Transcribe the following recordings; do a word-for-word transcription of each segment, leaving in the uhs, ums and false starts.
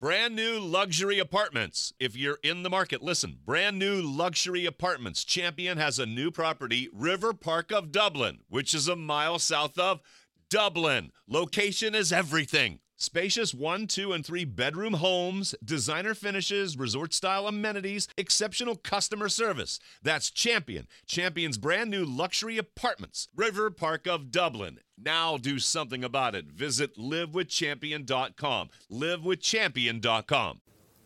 Brand new luxury apartments. If you're in the market, listen. Brand new luxury apartments. Champion has a new property, River Park of Dublin, which is a mile south of Dublin. Location is everything. Spacious one, two, and three bedroom homes, designer finishes, resort-style amenities, exceptional customer service. That's Champion. Champion's brand new luxury apartments. River Park of Dublin. Now do something about it. Visit live with champion dot com. live with champion dot com.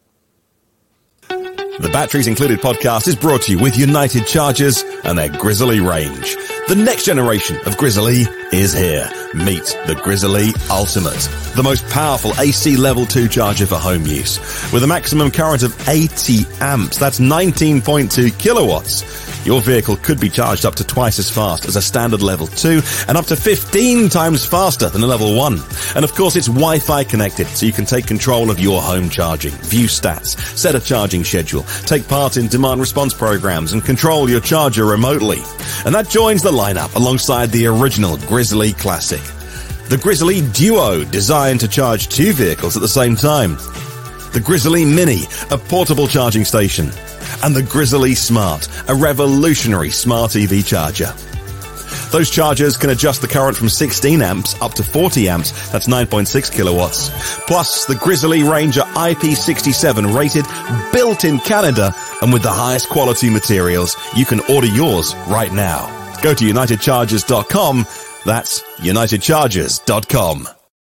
The Batteries Included podcast is brought to you with United Chargers and their Grizzly range. The next generation of Grizzly is here. Meet the Grizzly Ultimate, the most powerful A C Level two charger for home use. With a maximum current of eighty amps, that's nineteen point two kilowatts. Your vehicle could be charged up to twice as fast as a standard Level two and up to fifteen times faster than a Level one. And of course, it's Wi-Fi connected, so you can take control of your home charging, view stats, set a charging schedule, take part in demand response programs, and control your charger remotely. And that joins the lineup alongside the original Grizzly Classic. The Grizzly Duo, designed to charge two vehicles at the same time. The Grizzly Mini, a portable charging station. And the Grizzly Smart, a revolutionary smart E V charger. Those chargers can adjust the current from sixteen amps up to forty amps, that's nine point six kilowatts. Plus, the Grizzly Ranger I P sixty-seven rated, built in Canada, and with the highest quality materials. You can order yours right now. Go to united chargers dot com. That's united chargers dot com.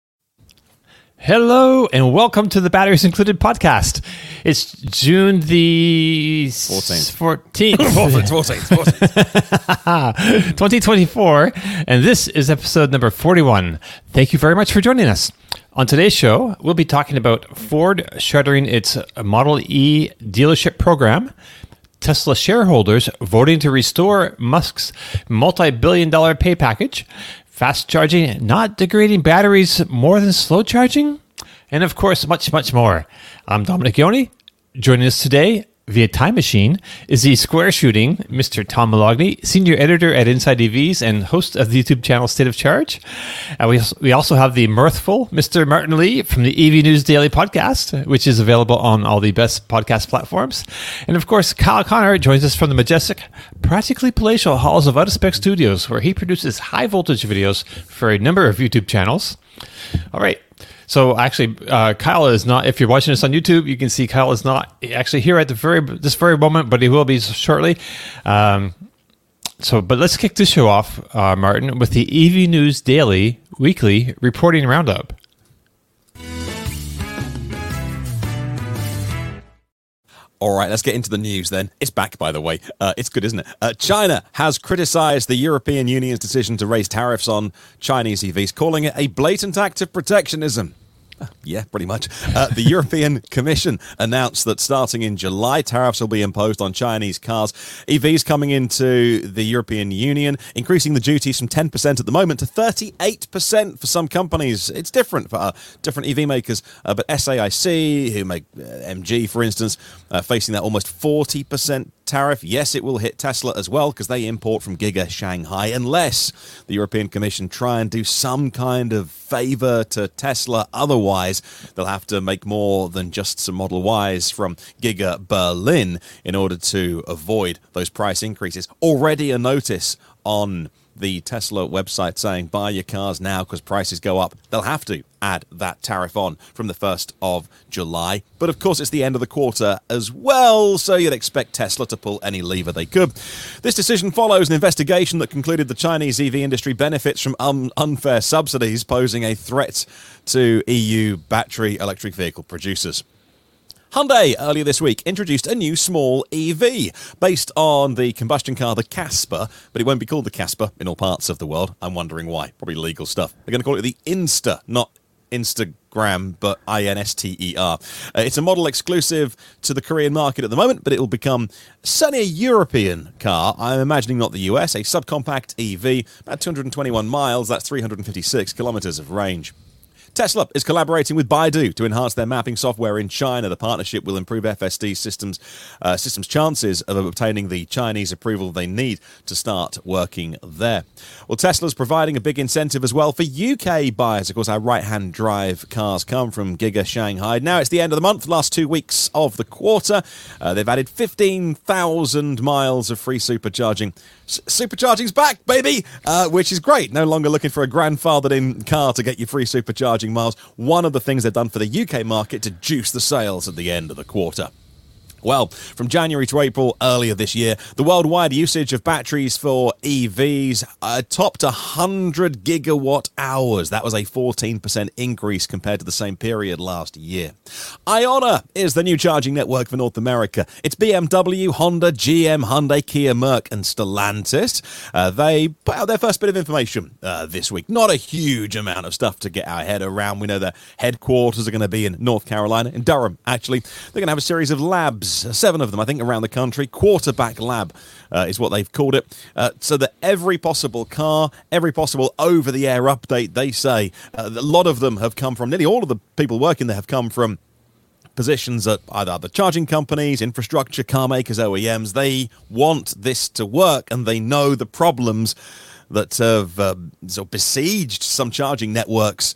Hello and welcome to the Batteries Included podcast. It's June the fourteenth. fourteenth. fourteenth. fourteenth. twenty twenty-four, and this is episode number forty-one. Thank you very much for joining us. On today's show, we'll be talking about Ford shuttering its Model E dealership program, Tesla shareholders voting to restore Musk's multi-billion dollar pay package, fast charging not degrading batteries more than slow charging, and of course, much, much more. I'm Dominic Yoni. Joining us today via Time Machine is the square shooting Mister Tom Malogny, senior editor at Inside E Vs and host of the YouTube channel State of Charge. Uh, we, we also have the mirthful Mister Martin Lee from the E V News Daily podcast, which is available on all the best podcast platforms. And of course, Kyle Connor joins us from the majestic, practically palatial halls of Out of Spec Studios, where he produces high voltage videos for a number of YouTube channels. All right. So actually, uh, Kyle is not, if you're watching this on YouTube, you can see Kyle is not actually here at the very this very moment, but he will be shortly. Um, so, but let's kick this show off, uh, Martin, with the E V News Daily Weekly Reporting Roundup. All right, let's get into the news then. It's back, by the way. Uh, it's good, isn't it? Uh, China has criticized the European Union's decision to raise tariffs on Chinese E Vs, calling it a blatant act of protectionism. Yeah, pretty much. Uh, the European Commission announced that starting in July, tariffs will be imposed on Chinese cars. E Vs coming into the European Union, increasing the duties from ten percent at the moment to thirty-eight percent for some companies. It's different for uh, different E V makers, uh, but S A I C, who make uh, M G, for instance, uh, facing that almost forty percent tariff. Yes, it will hit Tesla as well because they import from Giga Shanghai, unless the European Commission try and do some kind of favor to Tesla. Otherwise, they'll have to make more than just some Model Ys from Giga Berlin in order to avoid those price increases. Already a notice on the Tesla website saying buy your cars now because prices go up. They'll have to add that tariff on from the first of July. But of course, it's the end of the quarter as well, so you'd expect Tesla to pull any lever they could. This decision follows an investigation that concluded the Chinese E V industry benefits from un- unfair subsidies, posing a threat to E U battery electric vehicle producers. Hyundai, earlier this week, introduced a new small E V based on the combustion car, the Casper, but it won't be called the Casper in all parts of the world. I'm wondering why. Probably legal stuff. They're going to call it the Insta, not Instagram, but I N S T E R. Uh, it's a model exclusive to the Korean market at the moment, but it will become certainly a European car. I'm imagining not the U S, a subcompact E V, about two hundred twenty-one miles, that's three hundred fifty-six kilometers of range. Tesla is collaborating with Baidu to enhance their mapping software in China. The partnership will improve F S D systems uh, systems chances of obtaining the Chinese approval they need to start working there. Well, Tesla's providing a big incentive as well for U K buyers. Of course, our right-hand drive cars come from Giga Shanghai. Now it's the end of the month, last two weeks of the quarter. Uh, they've added fifteen thousand miles of free supercharging. S- supercharging's back, baby, uh, which is great. No longer looking for a grandfathered-in car to get you free supercharging miles. One of the things they've done for the U K market to juice the sales at the end of the quarter. Well, from January to April earlier this year, the worldwide usage of batteries for E Vs uh, topped one hundred gigawatt hours. That was a fourteen percent increase compared to the same period last year. Iona is the new charging network for North America. It's B M W, Honda, G M, Hyundai, Kia, Merc, and Stellantis. Uh, they put out their first bit of information uh, this week. Not a huge amount of stuff to get our head around. We know their headquarters are going to be in North Carolina, in Durham, actually. They're going to have a series of labs. Seven of them, I think, around the country. Quarterback Lab uh, is what they've called it. Uh, so that every possible car, every possible over-the-air update, they say, uh, a lot of them have come from, nearly all of the people working there have come from positions at either the charging companies, infrastructure, car makers, O E Ms. They want this to work, and they know the problems that have uh, sort of besieged some charging networks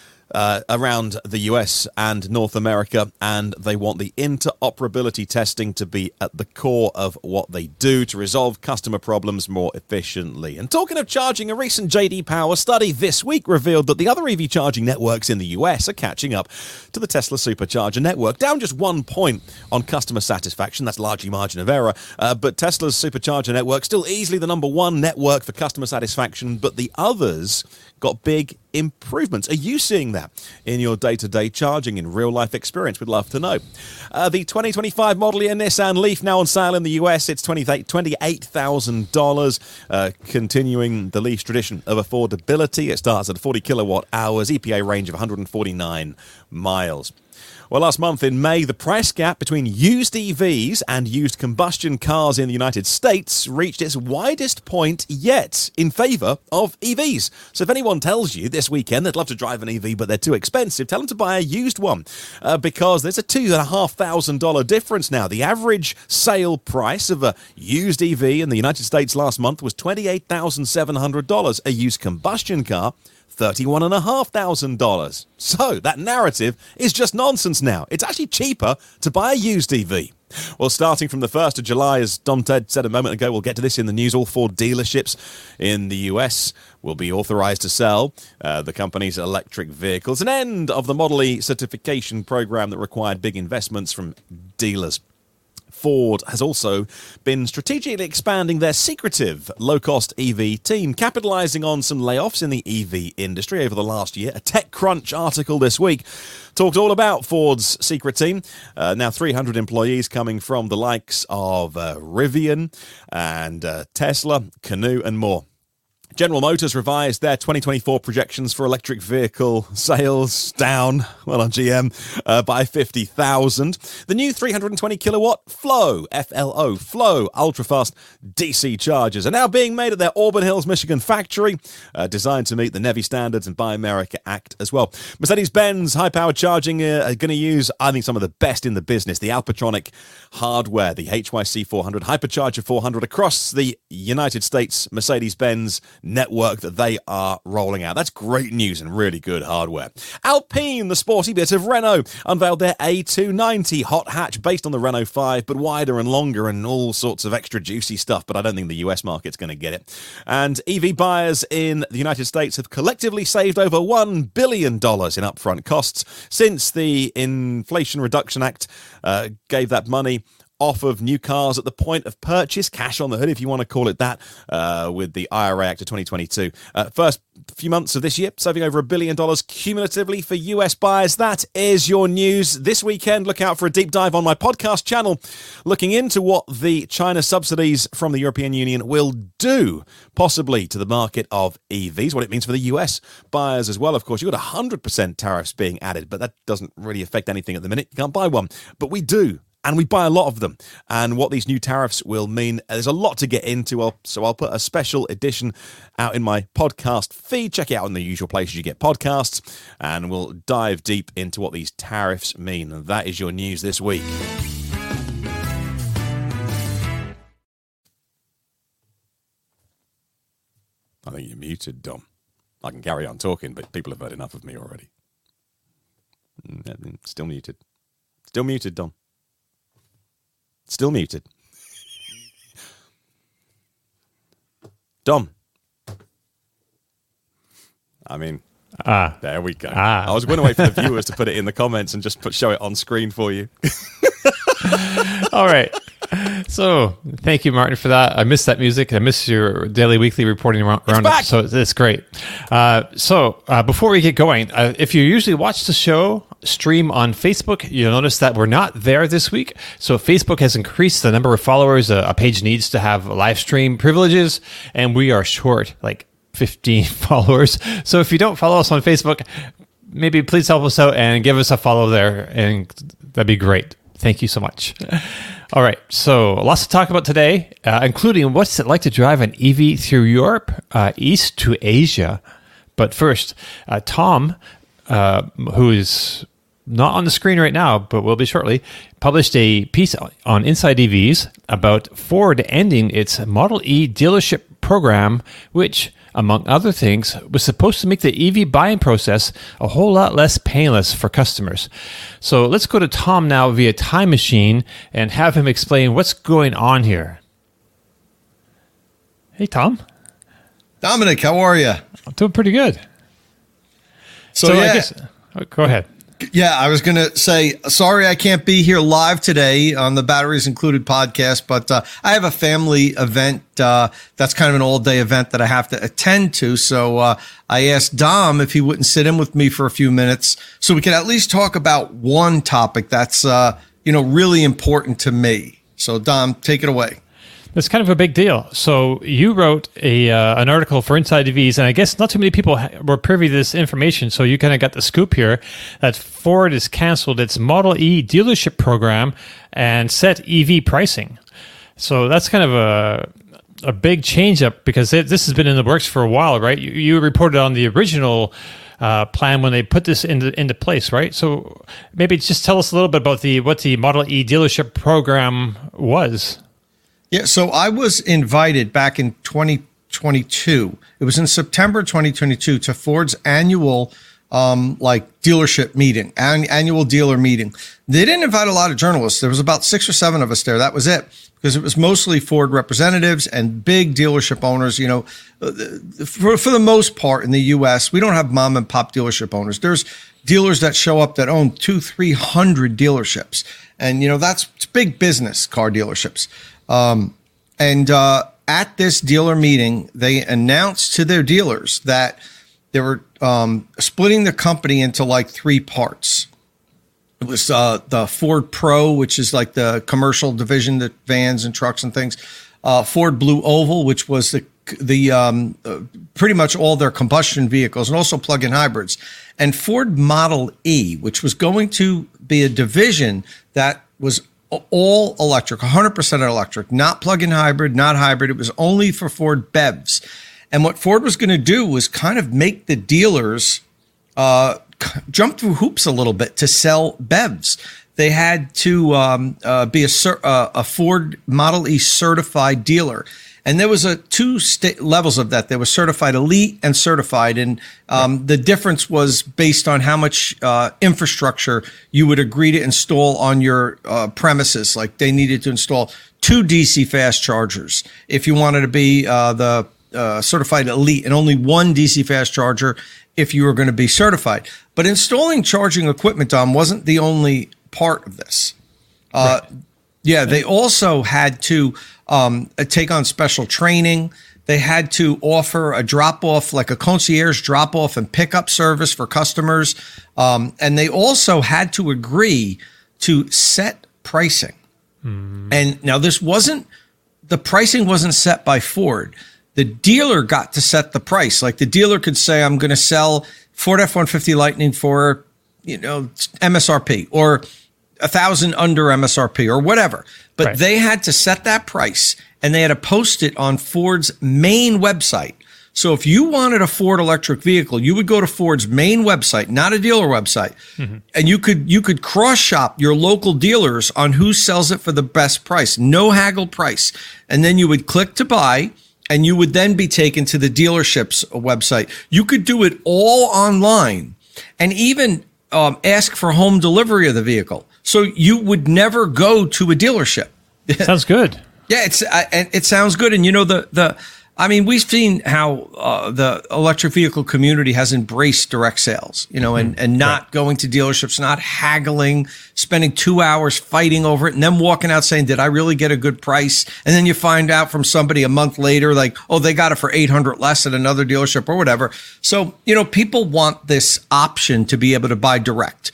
Uh, around the U S and North America, and they want the interoperability testing to be at the core of what they do to resolve customer problems more efficiently. And talking of charging, a recent J D Power study this week revealed that the other E V charging networks in the U S are catching up to the Tesla Supercharger network, down just one point on customer satisfaction. That's largely margin of error, uh, but Tesla's Supercharger network still easily the number one network for customer satisfaction, but the others got big improvements. Are you seeing that in your day-to-day charging, in real-life experience? We'd love to know. Uh, the twenty twenty-five model year Nissan Leaf now on sale in the U S. It's twenty-eight thousand dollars, uh, continuing the Leaf's tradition of affordability. It starts at forty kilowatt hours, E P A range of one hundred forty-nine miles. Well, last month in May, the price gap between used E Vs and used combustion cars in the United States reached its widest point yet in favour of E Vs. So if anyone tells you this weekend they'd love to drive an E V but they're too expensive, tell them to buy a used one, uh, because there's a two thousand five hundred dollars difference now. The average sale price of a used E V in the United States last month was twenty-eight thousand seven hundred dollars. A used combustion car, thirty-one thousand five hundred dollars. So that narrative is just nonsense now. It's actually cheaper to buy a used E V. Well, starting from the first of July, as Dom Ted said a moment ago, we'll get to this in the news, all four dealerships in the U S will be authorized to sell uh, the company's electric vehicles. An end of the Model E certification program that required big investments from dealers. Ford has also been strategically expanding their secretive low-cost E V team, capitalizing on some layoffs in the E V industry over the last year. A TechCrunch article this week talked all about Ford's secret team. Uh, now three hundred employees coming from the likes of uh, Rivian and uh, Tesla, Canoo, and more. General Motors revised their twenty twenty-four projections for electric vehicle sales down, well on G M, uh, by fifty thousand. The new three hundred twenty kilowatt Flow, F L O, Flow ultra-fast D C chargers are now being made at their Auburn Hills, Michigan factory, uh, designed to meet the NEVI standards and Buy America Act as well. Mercedes-Benz high-powered charging uh, are going to use, I think, some of the best in the business, the Alpatronic hardware, the H Y C four hundred, Hypercharger four hundred across the United States Mercedes-Benz network that they are rolling out. That's great news and really good hardware. Alpine, the sporty bit of Renault, unveiled their A two ninety hot hatch based on the Renault five, but wider and longer and all sorts of extra juicy stuff, but I don't think the U S market's going to get it. And E V buyers in the United States have collectively saved over one billion dollars in upfront costs since the Inflation Reduction Act uh, gave that money off of new cars at the point of purchase, cash on the hood, if you want to call it that, uh, with the I R A Act of twenty twenty-two. Uh, first few months of this year, saving over a billion dollars cumulatively for U S buyers. That is your news this weekend. Look out for a deep dive on my podcast channel, looking into what the China subsidies from the European Union will do, possibly to the market of E Vs, what it means for the U S buyers as well. Of course, you've got one hundred percent tariffs being added, but that doesn't really affect anything at the minute. You can't buy one. But we do and we buy a lot of them. And what these new tariffs will mean, there's a lot to get into. I'll, so I'll put a special edition out in my podcast feed. Check it out in the usual places you get podcasts, and we'll dive deep into what these tariffs mean. And that is your news this week. I think you're muted, Dom. I can carry on talking, but people have heard enough of me already. Still muted. Still muted, Dom. Still muted. Dom. I mean, ah, there we go. Ah. I was going to wait for the viewers to put it in the comments and just put show it on screen for you. All right. So, thank you, Martin, for that. I missed that music. I missed your daily, weekly reporting around it. So, it's great. Uh, so, uh, before we get going, uh, if you usually watch the show stream on Facebook, you'll notice that we're not there this week. So, Facebook has increased the number of followers a, a page needs to have live stream privileges, and we are short like fifteen followers. So, if you don't follow us on Facebook, maybe please help us out and give us a follow there, and that'd be great. Thank you so much. All right, so lots to talk about today, uh, including what's it like to drive an E V through Europe, uh, east to Asia. But first, uh, Tom, uh, who is not on the screen right now, but will be shortly, published a piece on Inside E Vs about Ford ending its Model E dealership program, which, among other things, was supposed to make the E V buying process a whole lot less painless for customers. So let's go to Tom now via Time Machine and have him explain what's going on here. Hey, Tom. Dominic, how are you? I'm doing pretty good. So, so yeah. I guess, oh, go ahead. Yeah, I was going to say, sorry I can't be here live today on the Batteries Included podcast, but uh, I have a family event uh, that's kind of an all-day event that I have to attend to. So uh, I asked Dom if he wouldn't sit in with me for a few minutes so we could at least talk about one topic that's uh, you know really important to me. So Dom, take it away. That's kind of a big deal. So you wrote a uh, an article for Inside E Vs, and I guess not too many people ha- were privy to this information, so you kind of got the scoop here that Ford has canceled its Model E dealership program and set E V pricing. So that's kind of a a big change up because it, this has been in the works for a while, right? You, you reported on the original uh, plan when they put this into into place, right? So maybe just tell us a little bit about the what the Model E dealership program was. Yeah, so I was invited back in twenty twenty-two. It was in September twenty twenty-two to Ford's annual um, like dealership meeting, an- annual dealer meeting. They didn't invite a lot of journalists. There was about six or seven of us there. That was it, because it was mostly Ford representatives and big dealership owners. You know, for for the most part in the U S, we don't have mom and pop dealership owners. There's dealers that show up that own two, three hundred dealerships, and you know that's it's big business, car dealerships. Um, and uh, at this dealer meeting, they announced to their dealers that they were um, splitting the company into like three parts. It was uh, the Ford Pro, which is like the commercial division, the vans and trucks and things. Uh, Ford Blue Oval, which was the the um, uh, pretty much all their combustion vehicles and also plug-in hybrids, and Ford Model E, which was going to be a division that was all electric, one hundred percent electric, not plug-in hybrid, not hybrid. It was only for Ford B E Vs. And what Ford was going to do was kind of make the dealers uh, jump through hoops a little bit to sell B E Vs. They had to um, uh, be a, uh, a Ford Model E certified dealer. And there was a two sta- levels of that. There was certified elite and certified. And um, the difference was based on how much uh, infrastructure you would agree to install on your uh, premises. Like they needed to install two D C fast chargers if you wanted to be uh, the uh, certified elite, and only one D C fast charger if you were going to be certified. But installing charging equipment, Dom, wasn't the only part of this. Uh, right. Yeah, they also had to um, take on special training. They had to offer a drop-off, like a concierge drop-off and pickup service for customers. Um, and they also had to agree to set pricing. Mm. And now this wasn't, the pricing wasn't set by Ford. The dealer got to set the price. Like the dealer could say, I'm going to sell Ford F one fifty Lightning for, you know, M S R P, or a thousand under M S R P or whatever. But Right. they had to set that price and they had to post it on Ford's main website. So if you wanted a Ford electric vehicle, you would go to Ford's main website, not a dealer website, mm-hmm. and you could you could cross shop your local dealers on who sells it for the best price, no haggle price, and then you would click to buy, and you would then be taken to the dealership's website. You could do it all online, and even um, ask for home delivery of the vehicle. So you would never go to a dealership. Sounds good. Yeah, it's uh, and it sounds good, and you know the the. I mean, we've seen how uh, the electric vehicle community has embraced direct sales, you know, and, and not right. going to dealerships, not haggling, spending two hours fighting over it, and then walking out saying, did I really get a good price? And then you find out from somebody a month later, like, oh, they got it for eight hundred less at another dealership or whatever. So, you know, people want this option to be able to buy direct.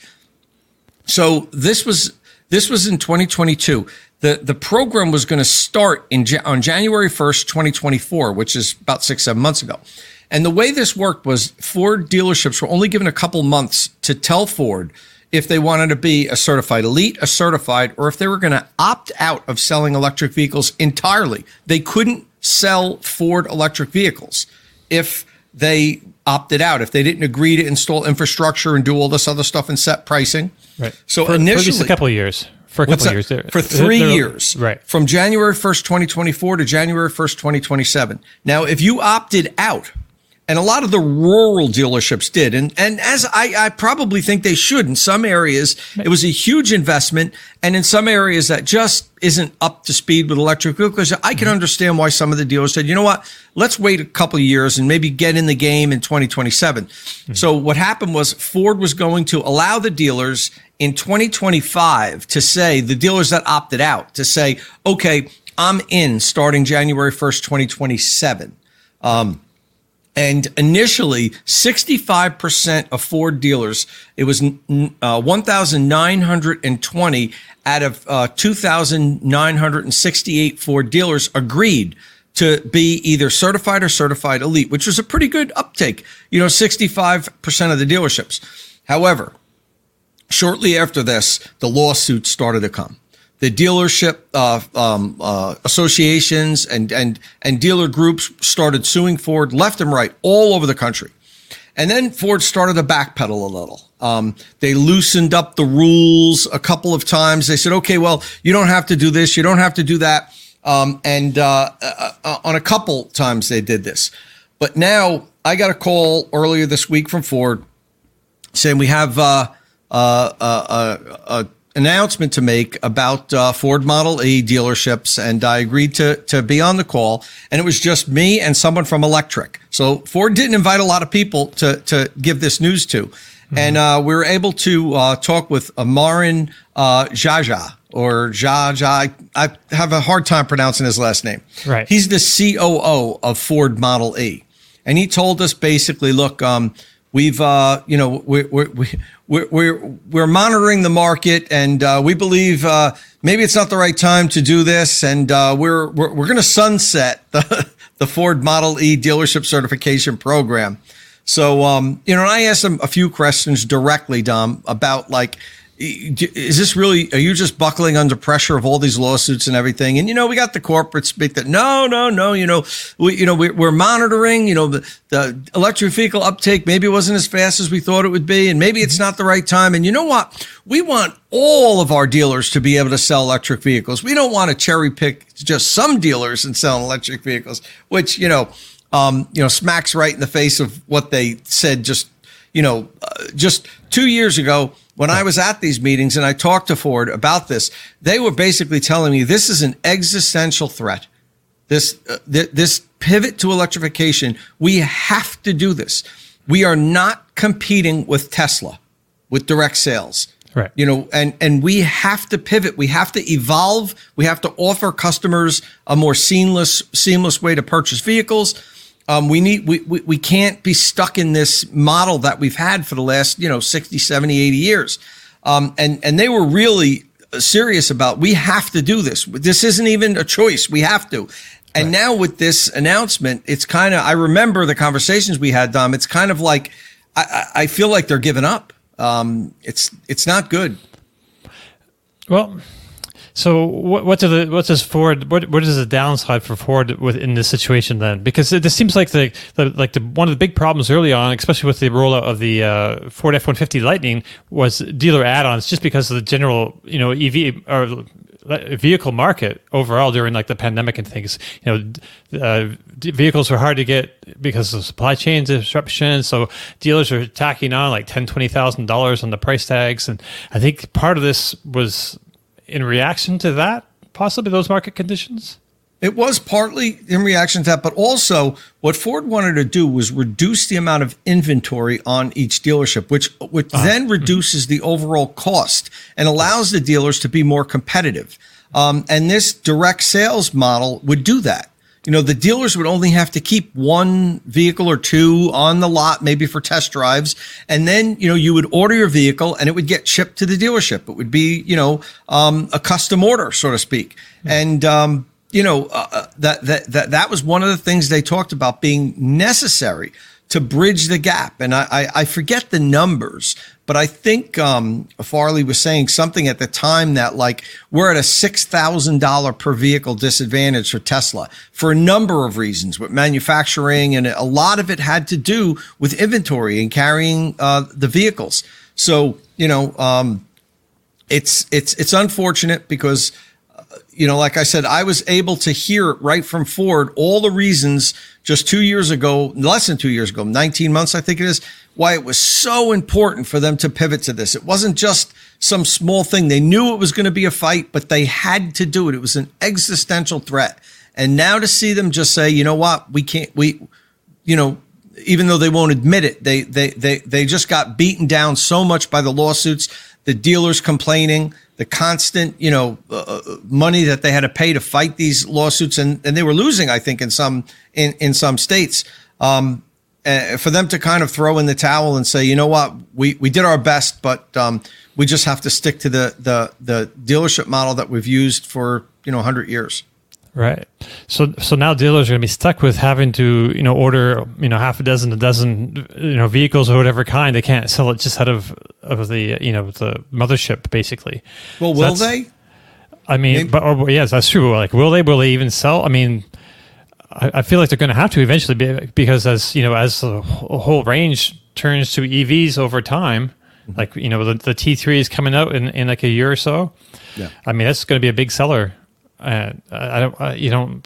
So this was this was in twenty twenty-two. The the program was going to start in on January first, twenty twenty-four, which is about six, seven months ago. And the way this worked was Ford dealerships were only given a couple months to tell Ford if they wanted to be a certified elite, a certified, or if they were going to opt out of selling electric vehicles entirely. They couldn't sell Ford electric vehicles if they opted out, if they didn't agree to install infrastructure and do all this other stuff and set pricing. Right. So for, initially, for at least a couple of years. For a couple of years. For three they're, years. Right. From January first, twenty twenty-four to January first, twenty twenty-seven. Now, if you opted out, and a lot of the rural dealerships did, and, and as I, I probably think they should, in some areas, it was a huge investment, and in some areas that just isn't up to speed with electric vehicles, I can understand why some of the dealers said, you know what, let's wait a couple of years and maybe get in the game in twenty twenty-seven. Mm-hmm. So what happened was Ford was going to allow the dealers in twenty twenty-five to say, the dealers that opted out, to say, okay, I'm in starting January first, twenty twenty-seven. Um, and initially, sixty-five percent of Ford dealers, it was uh, one thousand nine hundred twenty out of uh, two thousand nine hundred sixty-eight Ford dealers agreed to be either certified or certified elite, which was a pretty good uptake, you know, sixty-five percent of the dealerships. However, shortly after this, the lawsuits started to come. The dealership uh, um, uh, associations and, and, and dealer groups started suing Ford left and right all over the country. And then Ford started to backpedal a little. Um, they loosened up the rules a couple of times. They said, okay, well, you don't have to do this. You don't have to do that. Um, and uh, uh, on a couple times they did this. But now I got a call earlier this week from Ford saying we have uh, uh, uh, uh, uh, announcement to make about uh, Ford Model E dealerships, and I agreed to to be on the call, and it was just me and someone from Electric. So Ford didn't invite a lot of people to to give this news to, mm-hmm. and uh, we were able to uh, talk with Amarin uh, Jaja or Jaja. I have a hard time pronouncing his last name. Right. He's the C O O of Ford Model E, and he told us basically, look, um, we've uh, you know we we we. We're, we're, we're monitoring the market, and uh, we believe uh, maybe it's not the right time to do this, and uh, we're we're, we're going to sunset the, the Ford Model E dealership certification program. So, um, you know, and I asked him a few questions directly, Dom, about like, is this really, are you just buckling under pressure of all these lawsuits and everything? And, you know, we got the corporate speak that, no, no, no, you know, we, you know, we, we're monitoring, you know, the, the electric vehicle uptake maybe wasn't as fast as we thought it would be. And maybe it's not the right time. And you know what? We want all of our dealers to be able to sell electric vehicles. We don't want to cherry pick just some dealers and sell electric vehicles, which, you know, um, you know, smacks right in the face of what they said just, you know, uh, just two years ago. When I was at these meetings and I talked to Ford about this, they were basically telling me this is an existential threat. This uh, th- this pivot to electrification, we have to do this. We are not competing with Tesla, with direct sales. Right. You know, and, and we have to pivot. We have to evolve. We have to offer customers a more seamless, seamless way to purchase vehicles. Um, we need, we, we, we can't be stuck in this model that we've had for the last, you know, sixty, seventy, eighty years. Um, and, and they were really serious about, we have to do this. This isn't even a choice. We have to. And right. Now with this announcement, it's kind of, I remember the conversations we had, Dom. It's kind of like, I, I feel like they're giving up. Um, it's, it's not good. Well, so what, what do the what does Ford what what is the downside for Ford within this situation then? Because it, this seems like the, the like the one of the big problems early on, especially with the rollout of the uh, Ford F one fifty Lightning, was dealer add-ons, just because of the general you know E V or vehicle market overall during like the pandemic and things. You know, uh, vehicles were hard to get because of supply chain disruption. So dealers are tacking on like ten, twenty thousand dollars on the price tags, and I think part of this was in reaction to that, possibly those market conditions. It was partly in reaction to that, but also what Ford wanted to do was reduce the amount of inventory on each dealership, which which uh, then reduces mm-hmm. the overall cost and allows the dealers to be more competitive. Um, and this direct sales model would do that. You know, the dealers would only have to keep one vehicle or two on the lot, maybe for test drives. And then, you know, you would order your vehicle and it would get shipped to the dealership. It would be, you know, um, a custom order, so to speak. Mm-hmm. And, um, you know, uh, that, that, that, that was one of the things they talked about being necessary to bridge the gap. And I, I, I forget the numbers, but I think um, Farley was saying something at the time that like we're at a six thousand dollars per vehicle disadvantage for Tesla for a number of reasons with manufacturing. And a lot of it had to do with inventory and carrying uh, the vehicles. So, you know, um, it's, it's, it's unfortunate because, you know, like I said, I was able to hear right from Ford all the reasons just two years ago, less than two years ago, nineteen months, I think it is, why it was so important for them to pivot to this. It wasn't just some small thing. They knew it was going to be a fight, but they had to do it. It was an existential threat. And now to see them just say, you know what, we can't, we, you know, even though they won't admit it, they, they, they, they just got beaten down so much by the lawsuits, the dealers complaining, the constant, you know, uh, money that they had to pay to fight these lawsuits, and, and they were losing, I think, in some in, in some states. Um, uh, for them to kind of throw in the towel and say, you know what, we we did our best, but um, we just have to stick to the the the dealership model that we've used for you know one hundred years. Right. So so now dealers are going to be stuck with having to, you know, order, you know, half a dozen, a dozen, you know, vehicles of whatever kind. They can't sell it just out of, of the, you know, the mothership, basically. Well, so will they? I mean, Maybe. but or, yes, that's true. Like, will they? Will they even sell? I mean, I, I feel like they're going to have to eventually, be, because as, you know, as the whole range turns to E Vs over time, mm-hmm. like, you know, the, the T three is coming out in, in like a year or so. Yeah. I mean, that's going to be a big seller. Uh, I don't, uh, you don't,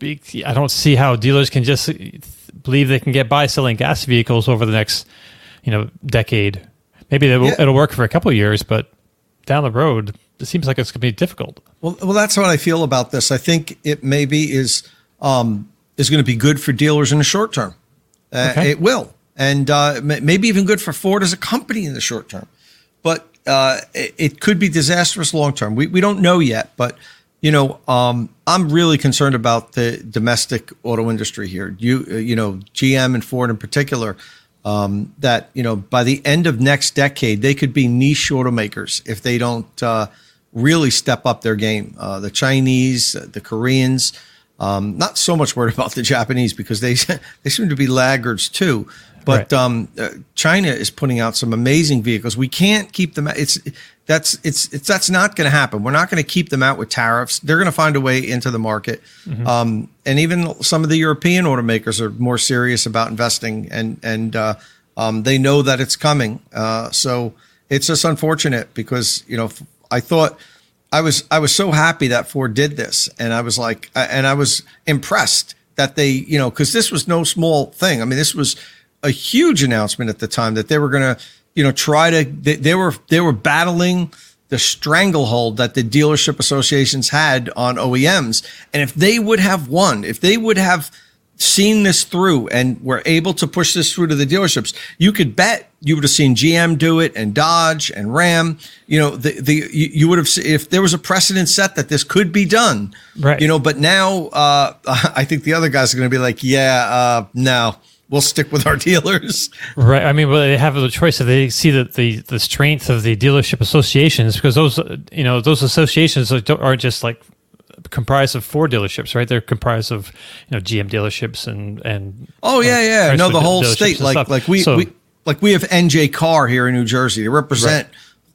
I don't see how dealers can just believe they can get by selling gas vehicles over the next, you know, decade. Maybe it'll, yeah. it'll work for a couple of years, but down the road, it seems like it's going to be difficult. Well, well, that's what I feel about this. I think it maybe is um, is going to be good for dealers in the short term. Uh, okay. It will, and uh, maybe even good for Ford as a company in the short term. But uh, it, it could be disastrous long term. We we don't know yet, but. You know, um, I'm really concerned about the domestic auto industry here. You, uh, you know, G M and Ford in particular, um, that, you know, by the end of next decade, they could be niche automakers if they don't uh, really step up their game. Uh, the Chinese, uh, the Koreans, um, not so much worried about the Japanese because they they seem to be laggards too. But right. um, uh, China is putting out some amazing vehicles. We can't keep them. It's that's it's it's that's not going to happen. We're not going to keep them out with tariffs. They're going to find a way into the market. Mm-hmm. Um, and even some of the European automakers are more serious about investing, and and uh, um, they know that it's coming. Uh, so it's just unfortunate because you know I thought I was I was so happy that Ford did this, and I was like, and I was impressed that they you know because this was no small thing. I mean, this was a huge announcement at the time that they were going to, you know, try to, they, they were, they were battling the stranglehold that the dealership associations had on O E Ms. And if they would have won, if they would have seen this through and were able to push this through to the dealerships, you could bet you would have seen G M do it and Dodge and Ram, you know, the, the, you, you would have, if there was a precedent set that this could be done, right? You know, but now, uh, I think the other guys are going to be like, yeah, uh, no. We'll stick with our dealers. Right. I mean, well, they have the choice if they see that the, the strength of the dealership associations, because those, you know, those associations aren't just like comprised of Ford dealerships, right? They're comprised of, you know, G M dealerships and, and oh yeah, yeah. Uh, no, the whole state, like, like we, so, we, like we have N J Car here in New Jersey. They represent right.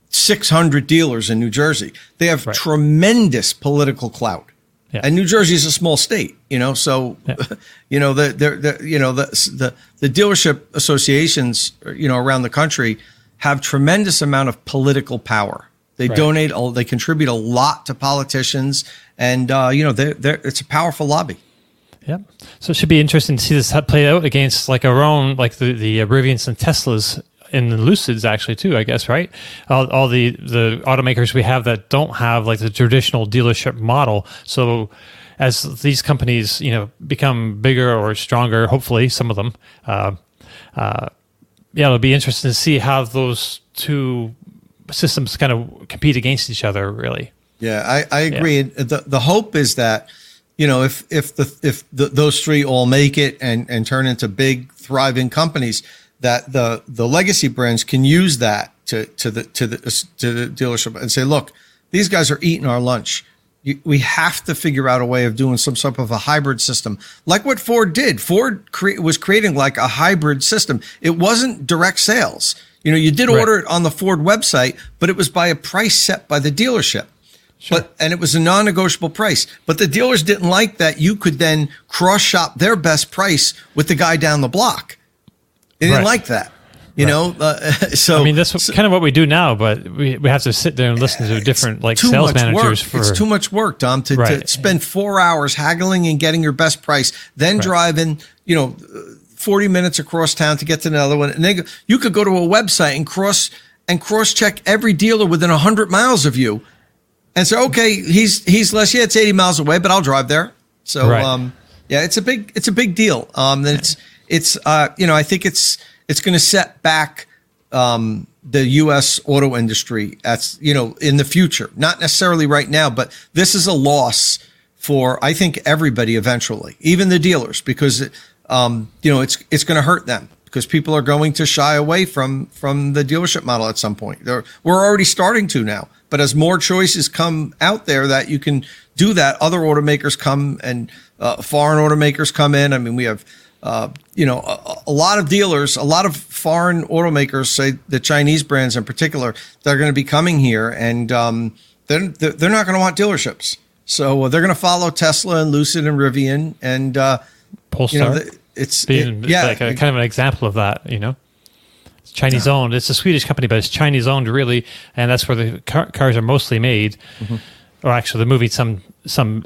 six hundred dealers in New Jersey. They have Right. tremendous political clout. Yeah. And New Jersey is a small state, you know, so, Yeah. you know, the, the, the, you know, the, the, the dealership associations, you know, around the country have tremendous amount of political power. They Right. donate, a- they contribute a lot to politicians, and, uh, you know, they're, they're, it's a powerful lobby. Yeah. So it should be interesting to see this play out against like our own, like the, the uh, Rivians and Teslas and the Lucids actually too, I guess, right? All, all the, the automakers we have that don't have like the traditional dealership model. So as these companies, you know, become bigger or stronger, hopefully some of them, uh, uh, yeah, it'll be interesting to see how those two systems kind of compete against each other, really. Yeah, I, I agree. And The the hope is that, you know, if if the if the, those three all make it and and turn into big thriving companies, that the the legacy brands can use that to to the to the to the dealership and say, look, these guys are eating our lunch. You, we have to figure out a way of doing some sort of a hybrid system, like what Ford did. Ford cre- was creating like a hybrid system. It wasn't direct sales. You know, you did Right. order it on the Ford website, but it was by a price set by the dealership. But and it was a non-negotiable price. But the dealers didn't like that you could then cross shop their best price with the guy down the block. They didn't Right. like that. You Right. know, uh, so I mean, that's kind of what we do now, but we, we have to sit there and listen to different like too sales much managers work. for. It's too much work, Dom, to, Right. to spend four hours haggling and getting your best price, then Right. driving, you know, forty minutes across town to get to another one. And then go- you could go to a website and cross and cross check every dealer within a hundred miles of you, and say, okay, he's he's less. Yeah, it's eighty miles away, but I'll drive there. So, Right. um, yeah, it's a big it's a big deal. Um, and it's it's uh, you know, I think it's it's going to set back um, the U S auto industry. That's, you know, in the future, not necessarily right now, but this is a loss for, I think, everybody eventually, even the dealers, because, um, you know, it's, it's going to hurt them because people are going to shy away from, from the dealership model at some point. They're, we're already starting to now, but as more choices come out there that you can do that, other automakers come and uh, foreign automakers come in. I mean, we have, Uh, you know, a, a lot of dealers, a lot of foreign automakers, say the Chinese brands in particular, they're going to be coming here, and um, they're they're not going to want dealerships. So uh, they're going to follow Tesla and Lucid and Rivian, and uh, Polestar. you know, the, it's being it, yeah, like a, kind of an example of that, you know. It's Chinese owned. It's a Swedish company, but it's Chinese owned, really, and that's where the car- cars are mostly made. Mm-hmm. Or actually, they're moving some some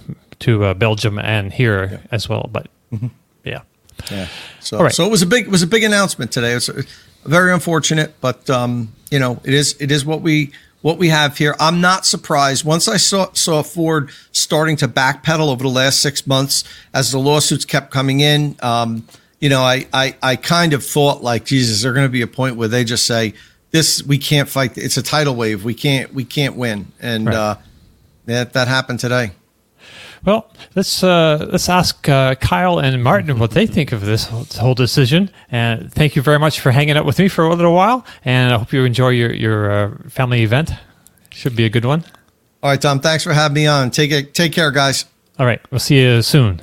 to uh, Belgium and here yeah. as well. But mm-hmm. yeah, yeah. So right. so it was a big it was a big announcement today. It's very unfortunate, but um, you know, it is it is what we. What we have here, I'm not surprised. Once I saw saw Ford starting to backpedal over the last six months as the lawsuits kept coming in, um, you know, I, I I kind of thought like, Jesus, there's going to be a point where they just say, "This we can't fight. It's a tidal wave. We can't we can't win." And right. uh, that that happened today. Well, let's uh, let's ask uh, Kyle and Martin what they think of this whole decision. And thank you very much for hanging out with me for a little while. And I hope you enjoy your your uh, family event. Should be a good one. All right, Tom. Thanks for having me on. Take it. Take care, guys. All right. We'll see you soon.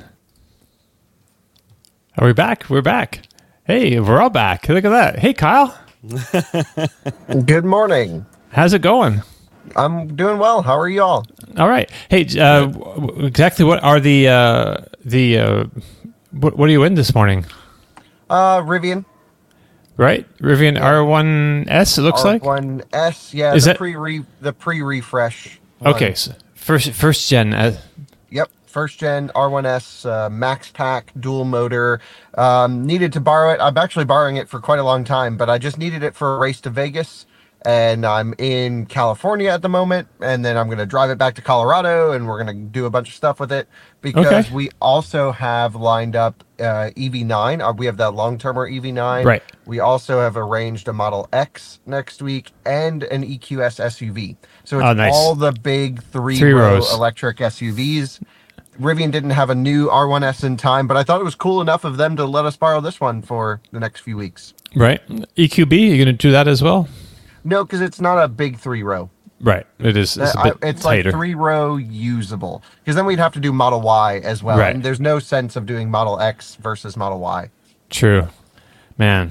Are we back? We're back. Hey, we're all back. Look at that. Hey, Kyle. Good morning. How's it going? I'm doing well. How are y'all? All right. Hey, uh, exactly what are the uh, the uh, what, what are you in this morning? Uh, Rivian. Right, Rivian R one S. It looks R one like R one S. Yeah, Is the that pre re the pre refresh. Okay, so first first gen. Uh, Yep, first gen R one S uh, Max Pack dual motor. Um, needed to borrow it. I'm actually borrowing it for quite a long time, but I just needed it for a race to Vegas. And I'm in California at the moment, and then I'm going to drive it back to Colorado, and we're going to do a bunch of stuff with it because okay. we also have lined up uh, E V nine. Uh, we have that long-termer E V nine. Right. We also have arranged a Model X next week and an E Q S S U V. So it's oh, nice. all the big three, three row rows electric S U Vs. Rivian didn't have a new R one S in time, but I thought it was cool enough of them to let us borrow this one for the next few weeks. Right. E Q B, you're going to do that as well? No, because it's not a big three row. Right. It is. It's, a bit it's tighter. like three row usable. Because then we'd have to do Model Y as well. Right. And there's no sense of doing Model X versus Model Y. True. Man,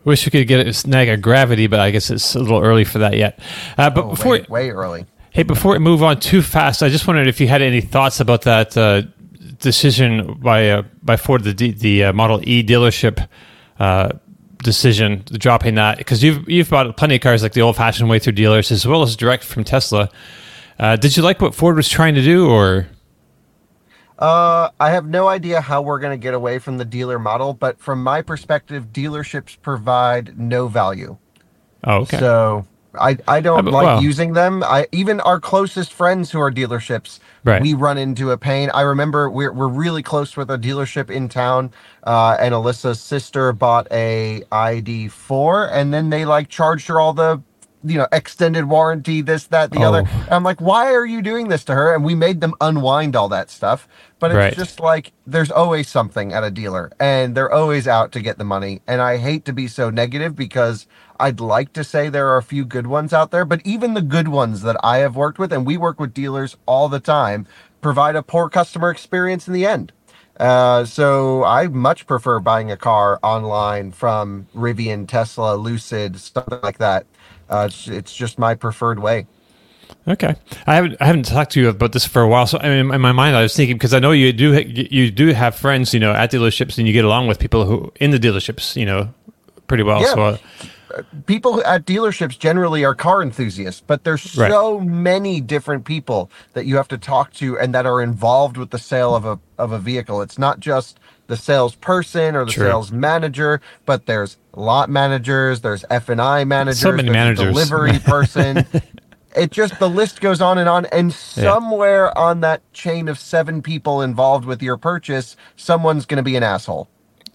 Wish we could get a snag a gravity, but I guess it's a little early for that yet. Uh, but Oh, before, way, way early. hey, before we move on too fast, I just wondered if you had any thoughts about that uh, decision by uh, by Ford, the D, the uh, Model E dealership uh, decision, dropping that, because you've you've bought plenty of cars like the old-fashioned way through dealers as well as direct from Tesla. Uh, did you like what Ford was trying to do, or? Uh, I have no idea how we're going to get away from the dealer model, but from my perspective, dealerships provide no value. Oh, okay. So I, I don't Uh, but- like well- using them. I even our closest friends who are dealerships, Right. we run into a pain. I remember we're we're really close with a dealership in town, uh, and Alyssa's sister bought a I D four, and then they like charged her all the, you know, extended warranty, this, that, the Oh. other. And I'm like, why are you doing this to her? And we made them unwind all that stuff. But it's Right. just like there's always something at a dealer, and they're always out to get the money. And I hate to be so negative because I'd like to say there are a few good ones out there, but even the good ones that I have worked with, and we work with dealers all the time, provide a poor customer experience in the end. Uh, so I much prefer buying a car online from Rivian, Tesla, Lucid, something like that. Uh, it's, it's just my preferred way. Okay, I haven't I haven't talked to you about this for a while. So I mean, in my mind, I was thinking because I know you do you do have friends, you know, at dealerships, and you get along with people who in the dealerships, you know, pretty well. Yeah. So uh, People at dealerships generally are car enthusiasts, but there's Right. so many different people that you have to talk to and that are involved with the sale of a of a vehicle. It's not just the salesperson or the True. sales manager, but there's lot managers, there's F and I managers, So many there's a managers. delivery person. It just, the list goes on and on. And somewhere on that chain of seven people involved with your purchase, someone's going to be an asshole.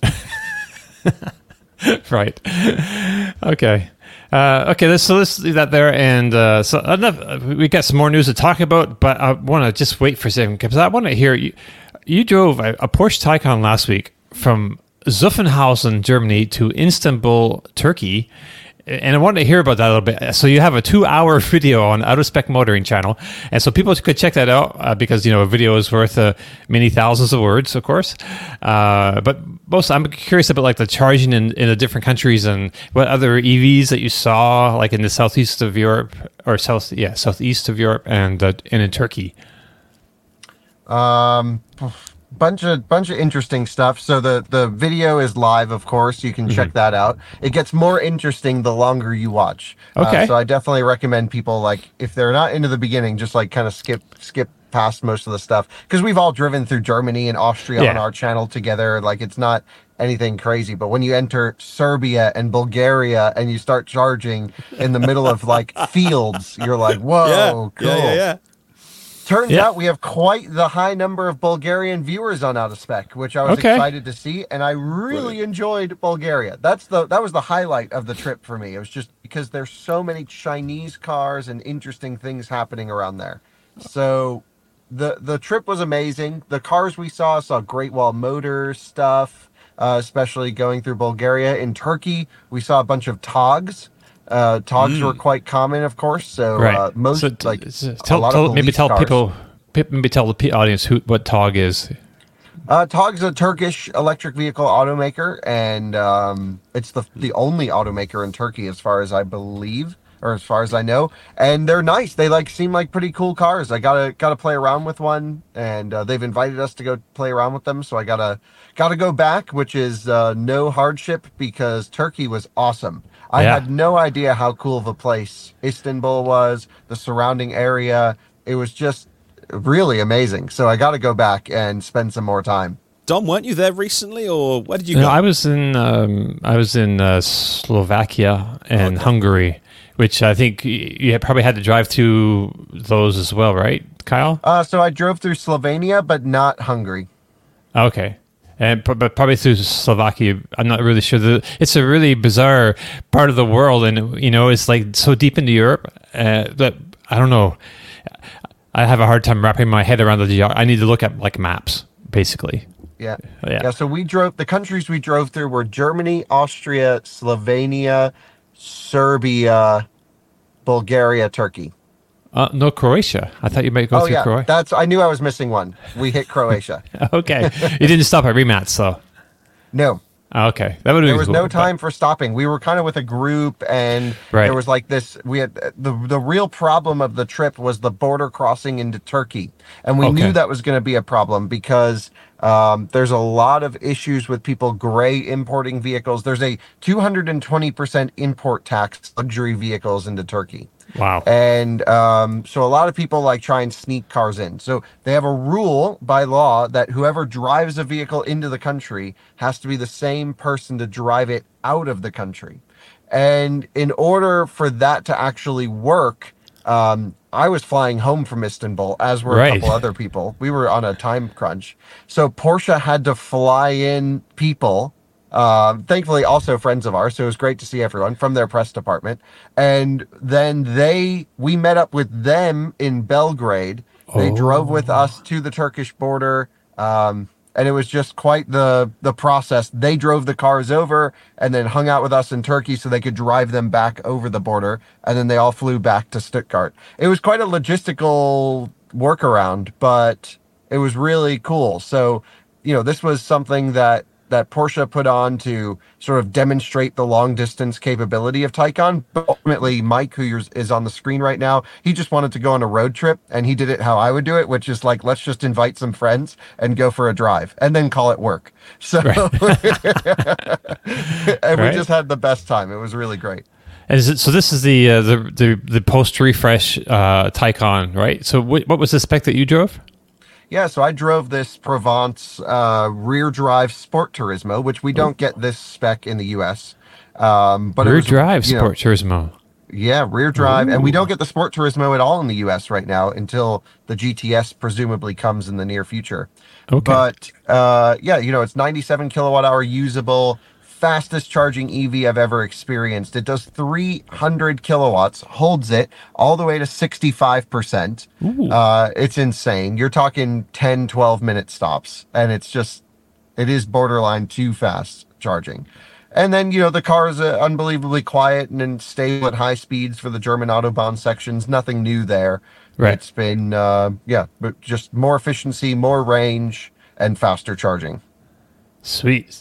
right, okay, uh, okay. Let's so let's leave that there. And uh, so enough. We got some more news to talk about, but I want to just wait for a second because I want to hear you. You drove a, a Porsche Taycan last week from Zuffenhausen, Germany, to Istanbul, Turkey. And I wanted to hear about that a little bit. So you have a two-hour video on Out of Spec Motoring channel, and so people could check that out uh, because you know a video is worth uh, many thousands of words, of course. Uh, but most, I'm curious about like the charging in, in the different countries and what other E Vs that you saw, like in the southeast of Europe or south, yeah, southeast of Europe and uh, and in Turkey. Um, bunch of bunch of interesting stuff. So the the video is live, of course. You can Mm-hmm. check that out. It gets more interesting the longer you watch. Okay. Uh, so I definitely recommend people, like, if they're not into the beginning, just like kind of skip skip past most of the stuff, because we've all driven through Germany and Austria Yeah. on our channel together. Like, it's not anything crazy. But when you enter Serbia and Bulgaria and you start charging in the middle of like fields, you're like, whoa, cool. yeah, yeah, yeah. Turns Yeah. out we have quite the high number of Bulgarian viewers on Out of Spec, which I was Okay. excited to see, and I really enjoyed Bulgaria. That's the that was the highlight of the trip for me. It was just because there's so many Chinese cars and interesting things happening around there. So the the trip was amazing. The cars we saw saw Great Wall Motors stuff, uh, especially going through Bulgaria. In Turkey, we saw a bunch of Togs. Uh, Togs were quite common, of course. So Right. uh, most So t- like so a tell, lot tell of maybe police tell cars. people, pe- maybe tell the pe- audience who what Tog is. Uh, Tog's a Turkish electric vehicle automaker, and um, it's the the only automaker in Turkey, as far as I believe, or as far as I know. And they're nice. They like seem like pretty cool cars. I gotta gotta play around with one, and uh, they've invited us to go play around with them. So I gotta gotta go back, which is uh, no hardship because Turkey was awesome. I Yeah. had no idea how cool of a place Istanbul was, the surrounding area. It was just really amazing. So I got to go back and spend some more time. Dom, weren't you there recently, or where did you No, go? I was in um, I was in uh, Slovakia and Hungary, which I think y- you had probably had to drive through those as well, right, Kyle? Uh, so I drove through Slovenia, but not Hungary. Okay. And but but probably through Slovakia, I'm not really sure. The, it's a really bizarre part of the world, and you know, it's like so deep into Europe uh, that I don't know. I have a hard time wrapping my head around the. geo- I need to look at like maps, basically. Yeah. Yeah. Yeah. So we drove, the countries we drove through were Germany, Austria, Slovenia, Serbia, Bulgaria, Turkey. Uh, no, Croatia. I thought you might go Oh, through yeah. Croatia. That's, I knew I was missing one. We hit Croatia. Okay, you didn't stop at Remats, though. No. Oh, okay, that would. There was cool, no time but... for stopping. We were kind of with a group, and right. there was like this. We had the the real problem of the trip was the border crossing into Turkey, and we okay. knew that was going to be a problem because um, there's a lot of issues with people gray importing vehicles. There's a two hundred twenty percent import tax luxury vehicles into Turkey. Wow. And um, so a lot of people like try and sneak cars in. So they have a rule by law that whoever drives a vehicle into the country has to be the same person to drive it out of the country. And in order for that to actually work, um, I was flying home from Istanbul, as were right. a couple other people. We were on a time crunch. So Porsche had to fly in people. Um, thankfully, also friends of ours. So it was great to see everyone from their press department. And then they, we met up with them in Belgrade. They oh. drove with us to the Turkish border. Um, and it was just quite the, the process. They drove the cars over and then hung out with us in Turkey so they could drive them back over the border. And then they all flew back to Stuttgart. It was quite a logistical workaround, but it was really cool. So, you know, this was something that that Porsche put on to sort of demonstrate the long distance capability of Taycan. But ultimately, Mike, who is on the screen right now, he just wanted to go on a road trip, and he did it how I would do it, which is like, let's just invite some friends and go for a drive and then call it work. So right. and right. we just had the best time. It was really great. And is it, so this is the uh, the the, the post refresh uh, Taycan, right? So w- what was the spec that you drove? Yeah, so I drove this Provence uh, rear drive Sport Turismo, which we don't get this spec in the U S. Um, but rear it was, drive you know, Sport Turismo. Yeah, rear drive. Ooh. And we don't get the Sport Turismo at all in the U S right now until the G T S presumably comes in the near future. Okay. But uh, yeah, you know, it's ninety-seven kilowatt hour usable, fastest charging E V I've ever experienced. It does three hundred kilowatts, holds it all the way to sixty-five percent. Uh, it's insane. You're talking ten, twelve minute stops, and it's just, it is borderline too fast charging. And then, you know, the car is uh, unbelievably quiet and, and stable at high speeds for the German Autobahn sections. Nothing new there. Right. It's been, uh, yeah, but just more efficiency, more range, and faster charging. Sweet.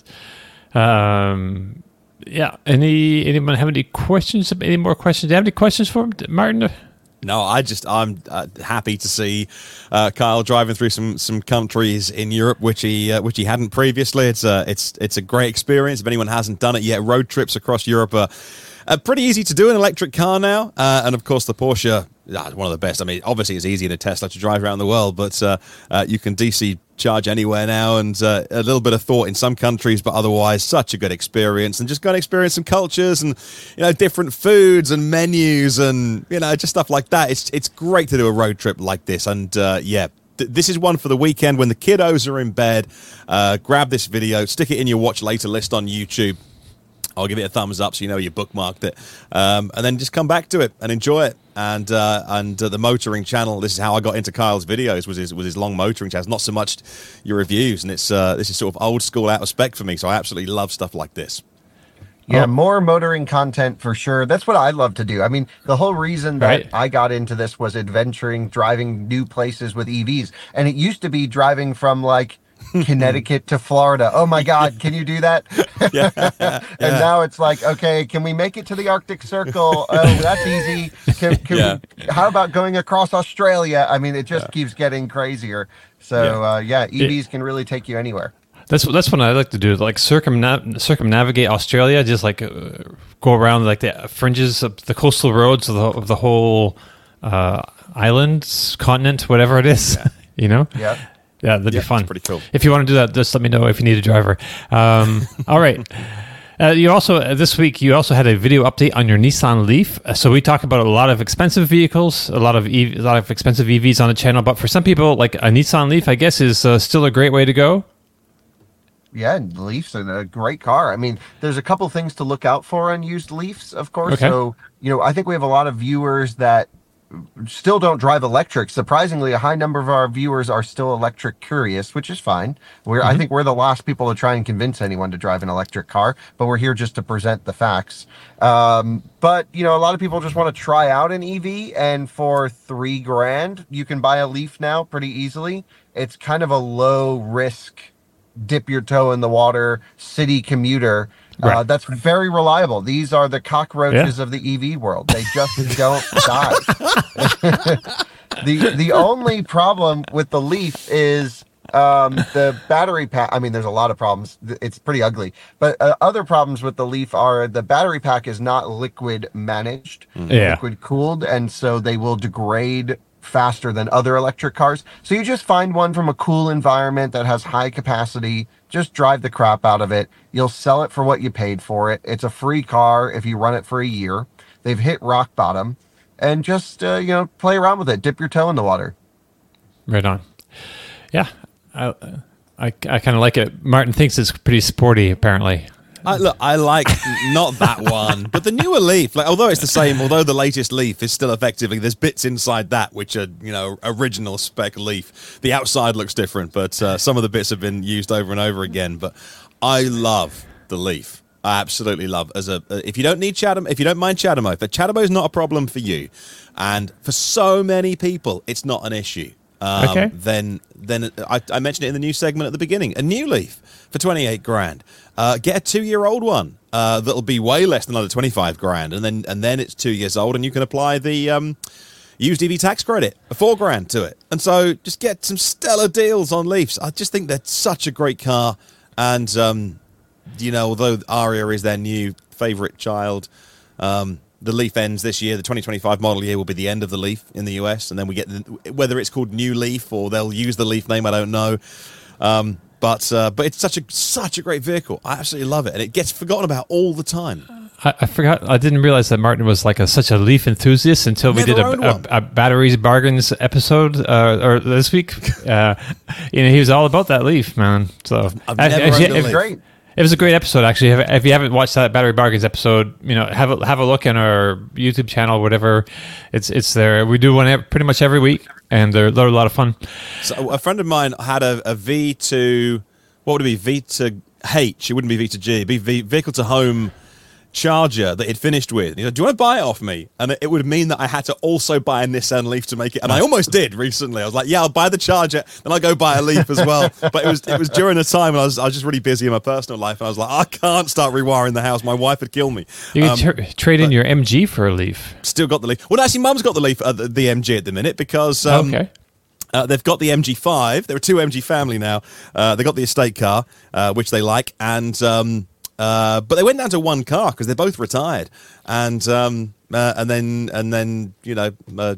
Um, yeah. Any anyone have any questions? Any more questions? Do you have any questions for him, Martin? No, I just I'm uh, happy to see uh, Kyle driving through some some countries in Europe which he uh, which he hadn't previously. It's a it's it's a great experience. If anyone hasn't done it yet, road trips across Europe are uh, pretty easy to do in an electric car now, uh, and of course the Porsche. Uh, one of the best. I mean, obviously it's easier than Tesla to drive around the world, but uh, uh, you can D C charge anywhere now, and uh, a little bit of thought in some countries, but otherwise such a good experience. And just go and experience some cultures and, you know, different foods and menus and, you know, just stuff like that. It's it's great to do a road trip like this. And uh, yeah, th- this is one for the weekend when the kiddos are in bed. Uh, grab this video, stick it in your watch later list on YouTube. I'll give it a thumbs up so you know you bookmarked it, um, and then just come back to it and enjoy it. And uh, and uh, the motoring channel. This is how I got into Kyle's videos. Was his was his long motoring channels, not so much your reviews. And it's uh, this is sort of old school, out of spec for me. So I absolutely love stuff like this. Yeah, oh. more motoring content for sure. That's what I love to do. I mean, the whole reason that right. I got into this was adventuring, driving new places with E Vs, and it used to be driving from like Connecticut to Florida. Oh my God, can you do that? yeah, yeah. And now it's like, okay, can we make it to the Arctic Circle? Oh, that's easy. Can, can yeah. we, how about going across Australia? I mean, it just yeah. keeps getting crazier. So yeah, uh, yeah E Vs it, can really take you anywhere. That's that's what I like to do, like circumnav- circumnavigate Australia, just like uh, go around like the fringes of the coastal roads of the, of the whole uh, island, continent, whatever it is, yeah. you know? Yeah. Yeah, that'd yeah, be fun. Pretty cool. If you want to do that, just let me know if you need a driver. Um, all right. Uh, you also uh, this week you also had a video update on your Nissan Leaf. Uh, so we talk about a lot of expensive vehicles, a lot of e- a lot of expensive E Vs on the channel. But for some people, like a Nissan Leaf, I guess is uh, still a great way to go. Yeah, and Leaf's a great car. I mean, there's a couple things to look out for on used Leafs, of course. Okay. So you know, I think we have a lot of viewers that still don't drive electric. Surprisingly, a high number of our viewers are still electric curious, which is fine. We're, mm-hmm. I think we're the last people to try and convince anyone to drive an electric car, but we're here just to present the facts. Um, but, you know, a lot of people just want to try out an E V, and for three grand, you can buy a Leaf now pretty easily. It's kind of a low risk dip your toe in the water city commuter. Uh, Right. that's very reliable. These are the cockroaches Yeah. of the E V world. They just don't die. the The only problem with the Leaf is um, the battery pack. I mean, there's a lot of problems. It's pretty ugly. But uh, other problems with the Leaf are the battery pack is not liquid managed, Yeah. liquid cooled, and so they will degrade faster than other electric cars. So you just find one from a cool environment that has high capacity, just drive the crap out of it. You'll sell it for what you paid for it. It's a free car if you run it for a year. They've hit rock bottom, and just uh, you know, play around with it. Dip your toe in the water. Right on. Yeah, I I, I kind of like it. Martin thinks it's pretty sporty, apparently. I, look, I like not that one, but the newer Leaf. Like, although it's the same, although the latest Leaf is still effectively, there's bits inside that which are, you know, original spec Leaf. The outside looks different, but uh, some of the bits have been used over and over again. But I love the Leaf. I absolutely love as a. If you don't need Chatham, if you don't mind CHAdeMO, if CHAdeMO is not a problem for you, and for so many people, it's not an issue. Um, Okay. Then, then I, I mentioned it in the news segment at the beginning. A new Leaf for twenty-eight grand. Uh, get a two-year-old one uh, that'll be way less than another twenty-five grand, and then and then it's two years old, and you can apply the um, used E V tax credit, a four grand to it. And so, just get some stellar deals on Leafs. I just think they're such a great car, and um, you know, although Aria is their new favorite child. Um, The Leaf ends this year. The twenty twenty-five model year will be the end of the Leaf in the U S, and then we get the, whether it's called New Leaf or they'll use the Leaf name, I don't know. Um, but uh, but it's such a such a great vehicle. I absolutely love it, and it gets forgotten about all the time. I, I forgot. I didn't realize that Martin was like a, such a Leaf enthusiast until we Never did owned a, one. a, a batteries bargains episode uh, or this week. Uh, you know, he was all about that Leaf, man. So I've never owned a it, Leaf. Great. it was a great episode, actually. If, if you haven't watched that battery bargains episode, you know, have a have a look in our YouTube channel, whatever. It's it's there. We do one ev- pretty much every week, and they're, they're a lot of fun. So a friend of mine had a, a V to, what would it be, V to H? It wouldn't be V to G. It'd be v, vehicle to home charger that he'd finished with. And he said, do you want to buy it off me? And it, it would mean that I had to also buy a Nissan Leaf to make it. And I almost did recently. I was like, yeah, I'll buy the charger, then I'll go buy a Leaf as well. But it was it was during a time when I was, I was just really busy in my personal life. And I was like, I can't start rewiring the house. My wife would kill me. You can Um, tra- trade in your M G for a Leaf. Still got the Leaf. Well, actually, Mum's got the Leaf, uh, the, the M G at the minute because um, Okay. uh, they've got the M G five. They're a two M G family now. Uh, they got the estate car, uh, which they like, and um, uh, but they went down to one car because they're both retired, and um, uh, and then and then you know. Uh,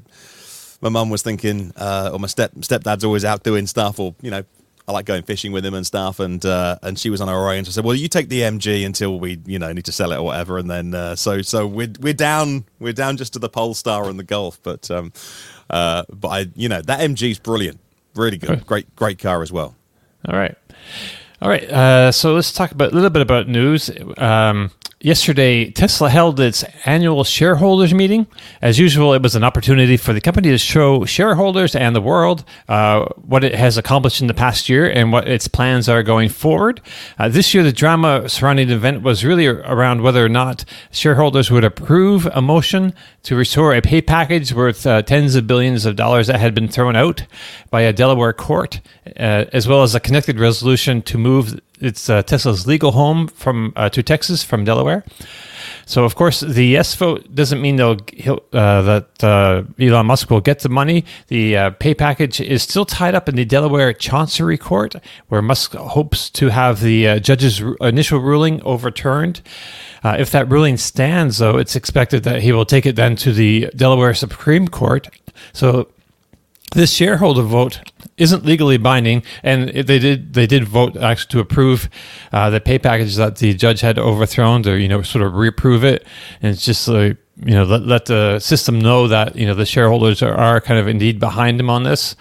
my mum was thinking, uh, or my step stepdad's always out doing stuff, or you know, I like going fishing with him and stuff, and uh, and she was on her own. So I said, well, you take the M G until we, you know, need to sell it or whatever, and then uh, so so we're we're down we're down just to the Polestar and the Golf, but um, uh, but I, you know, that M G's brilliant, really good, great great car as well. All right. All right. Uh, so let's talk about a little bit about news. Um, yesterday, Tesla held its annual shareholders meeting. As usual, it was an opportunity for the company to show shareholders and the world uh, what it has accomplished in the past year and what its plans are going forward. Uh, this year, the drama surrounding the event was really around whether or not shareholders would approve a motion to restore a pay package worth uh, tens of billions of dollars that had been thrown out by a Delaware court, uh, as well as a connected resolution to move its uh, Tesla's legal home from uh, to Texas from Delaware. So, of course, the yes vote doesn't mean they'll he'll, uh, that uh, Elon Musk will get the money. The uh, pay package is still tied up in the Delaware Chancery Court, where Musk hopes to have the uh, judge's ru- initial ruling overturned. Uh, if that ruling stands, though, it's expected that he will take it then to the Delaware Supreme Court. So this shareholder vote isn't legally binding, and it- they did they did vote actually to approve uh, the pay package that the judge had overthrown, or you know sort of reapprove it. And it's just like you know let, let the system know that you know the shareholders are, are kind of indeed behind him on this.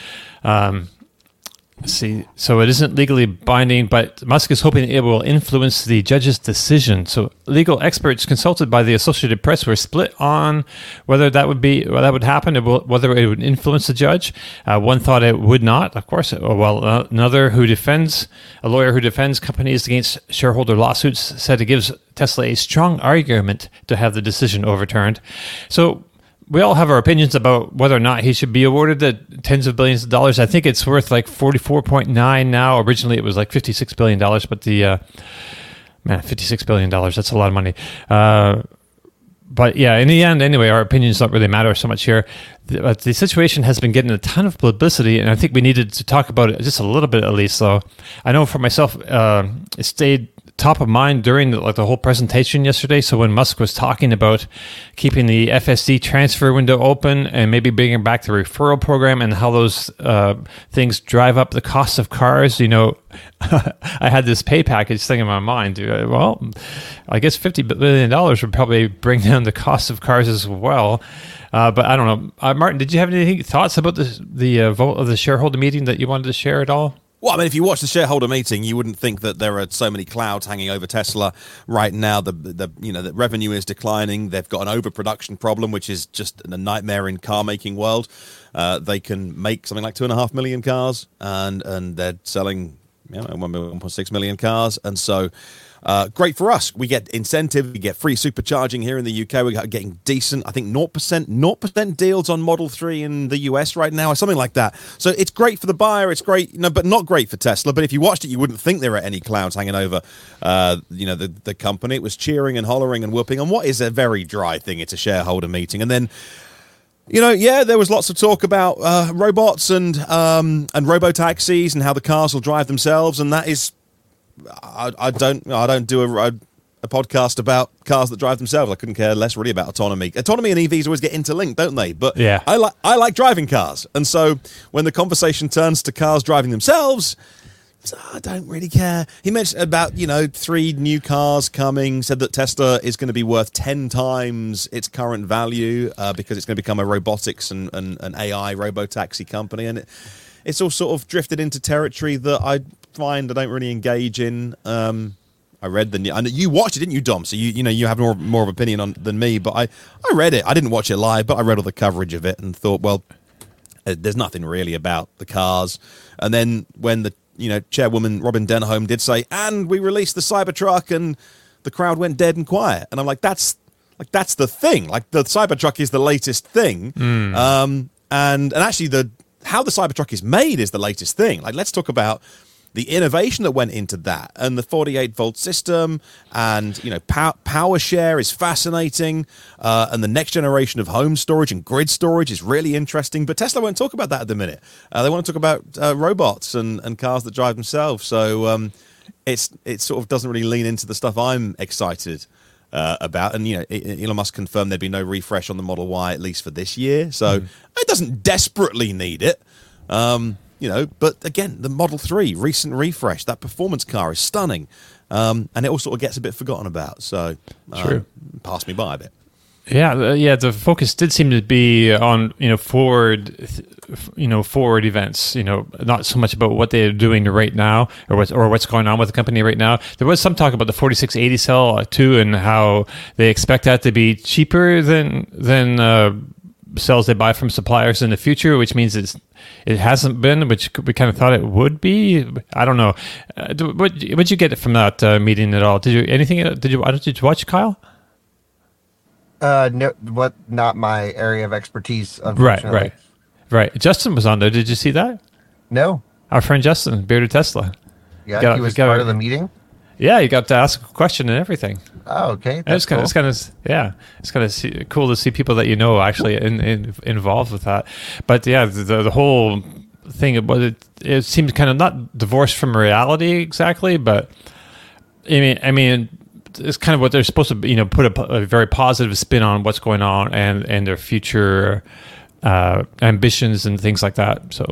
Um, let's see, so it isn't legally binding, but Musk is hoping it will influence the judge's decision. So legal experts consulted by the Associated Press were split on whether that would be well, that would happen, it will- whether it would influence the judge. Uh, one thought it would not, of course. Well, uh, another who defends a lawyer who defends companies against shareholder lawsuits said it gives Tesla a strong argument to have the decision overturned. So we all have our opinions about whether or not he should be awarded the tens of billions of dollars. I think it's worth like forty-four point nine now. Originally, it was like fifty-six billion dollars, but the uh, man, fifty-six billion dollars, that's a lot of money. Uh, but yeah, in the end, anyway, our opinions don't really matter so much here. The, uh, the situation has been getting a ton of publicity, and I think we needed to talk about it just a little bit at least. So I know for myself, uh, it stayed top of mind during the, like the whole presentation yesterday. So when Musk was talking about keeping the F S D transfer window open and maybe bringing back the referral program and how those uh, things drive up the cost of cars, you know, I had this pay package thing in my mind. Well, I guess fifty billion dollars would probably bring down the cost of cars as well. Uh, but I don't know. Uh, Martin, did you have any thoughts about the, the uh, vote of the shareholder meeting that you wanted to share at all? Well, I mean, if you watch the shareholder meeting, you wouldn't think that there are so many clouds hanging over Tesla right now. The the you know the revenue is declining. They've got an overproduction problem, which is just a nightmare in car making world. Uh, they can make something like two and a half million cars, and and they're selling you know one point six million cars, and so. Uh, great for us. We get incentive. We get free supercharging here in the U K. We're getting decent, I think, zero percent, zero percent deals on Model three in the U S right now, or something like that. So it's great for the buyer. It's great, you know, but not great for Tesla. But if you watched it, you wouldn't think there were any clouds hanging over, uh, you know, the, the company. It was cheering and hollering and whooping on what is a very dry thing. It's a shareholder meeting. And then, you know, yeah, there was lots of talk about uh, robots and um, and robo-taxis and how the cars will drive themselves. And that is... I, I don't I don't do a, a, a podcast about cars that drive themselves. I couldn't care less really about autonomy. Autonomy and E Vs always get interlinked, don't they? But yeah. I like I like driving cars, and so when the conversation turns to cars driving themselves, I don't really care. He mentioned about you know three new cars coming. Said that Tesla is going to be worth ten times its current value uh, because it's going to become a robotics and, and an A I robo-taxi company, and it, it's all sort of drifted into territory that I. Find I don't really engage in. Um, I read the and you watched it, didn't you, Dom? So you you know you have more more of opinion on than me. But I I read it. I didn't watch it live, but I read all the coverage of it and thought, well, uh, there's nothing really about the cars. And then when the you know chairwoman Robin Denholm did say, and we released the Cybertruck, and the crowd went dead and quiet. And I'm like, that's like that's the thing. Like the Cybertruck is the latest thing. Mm. Um, and and actually the how the Cybertruck is made is the latest thing. Like let's talk about. The innovation that went into that and the forty-eight volt system and, you know, pow- power share is fascinating. Uh, and the next generation of home storage and grid storage is really interesting. But Tesla won't talk about that at the minute. Uh, they want to talk about uh, robots and, and cars that drive themselves. So um, it's it sort of doesn't really lean into the stuff I'm excited uh, about. And, you know, Elon Musk confirmed there'd be no refresh on the Model Y, at least for this year. So mm. it doesn't desperately need it. Um You know, but again, the Model three recent refresh, that performance car is stunning, um, and it all sort of gets a bit forgotten about. So, uh, True. Pass me by a bit. Yeah, uh, yeah. The focus did seem to be on you know forward, you know forward events. You know, not so much about what they're doing right now or what's or what's going on with the company right now. There was some talk about the forty-six eighty cell too, and how they expect that to be cheaper than than. Uh, cells they buy from suppliers in the future, which means it's it hasn't been, which we kind of thought it would be. I don't know. Uh, what did you get from that uh, meeting at all? Did you anything? Did you did you watch, Kyle? Uh, no, what? Not my area of expertise. Right, right, right. Justin was on there. Did you see that? No. Our friend Justin, Bearded Tesla. Yeah, got, he was got part a, of the meeting. Yeah, you got to ask a question and everything. Oh, okay. That's it's kind cool. of, it's kind of, yeah, it's kind of see, cool to see people that you know actually in, in, involved with that. But yeah, the the whole thing about it, it seems kind of not divorced from reality exactly, but I mean, I mean, it's kind of what they're supposed to, you know, put a, a very positive spin on what's going on and and their future uh, ambitions and things like that. So,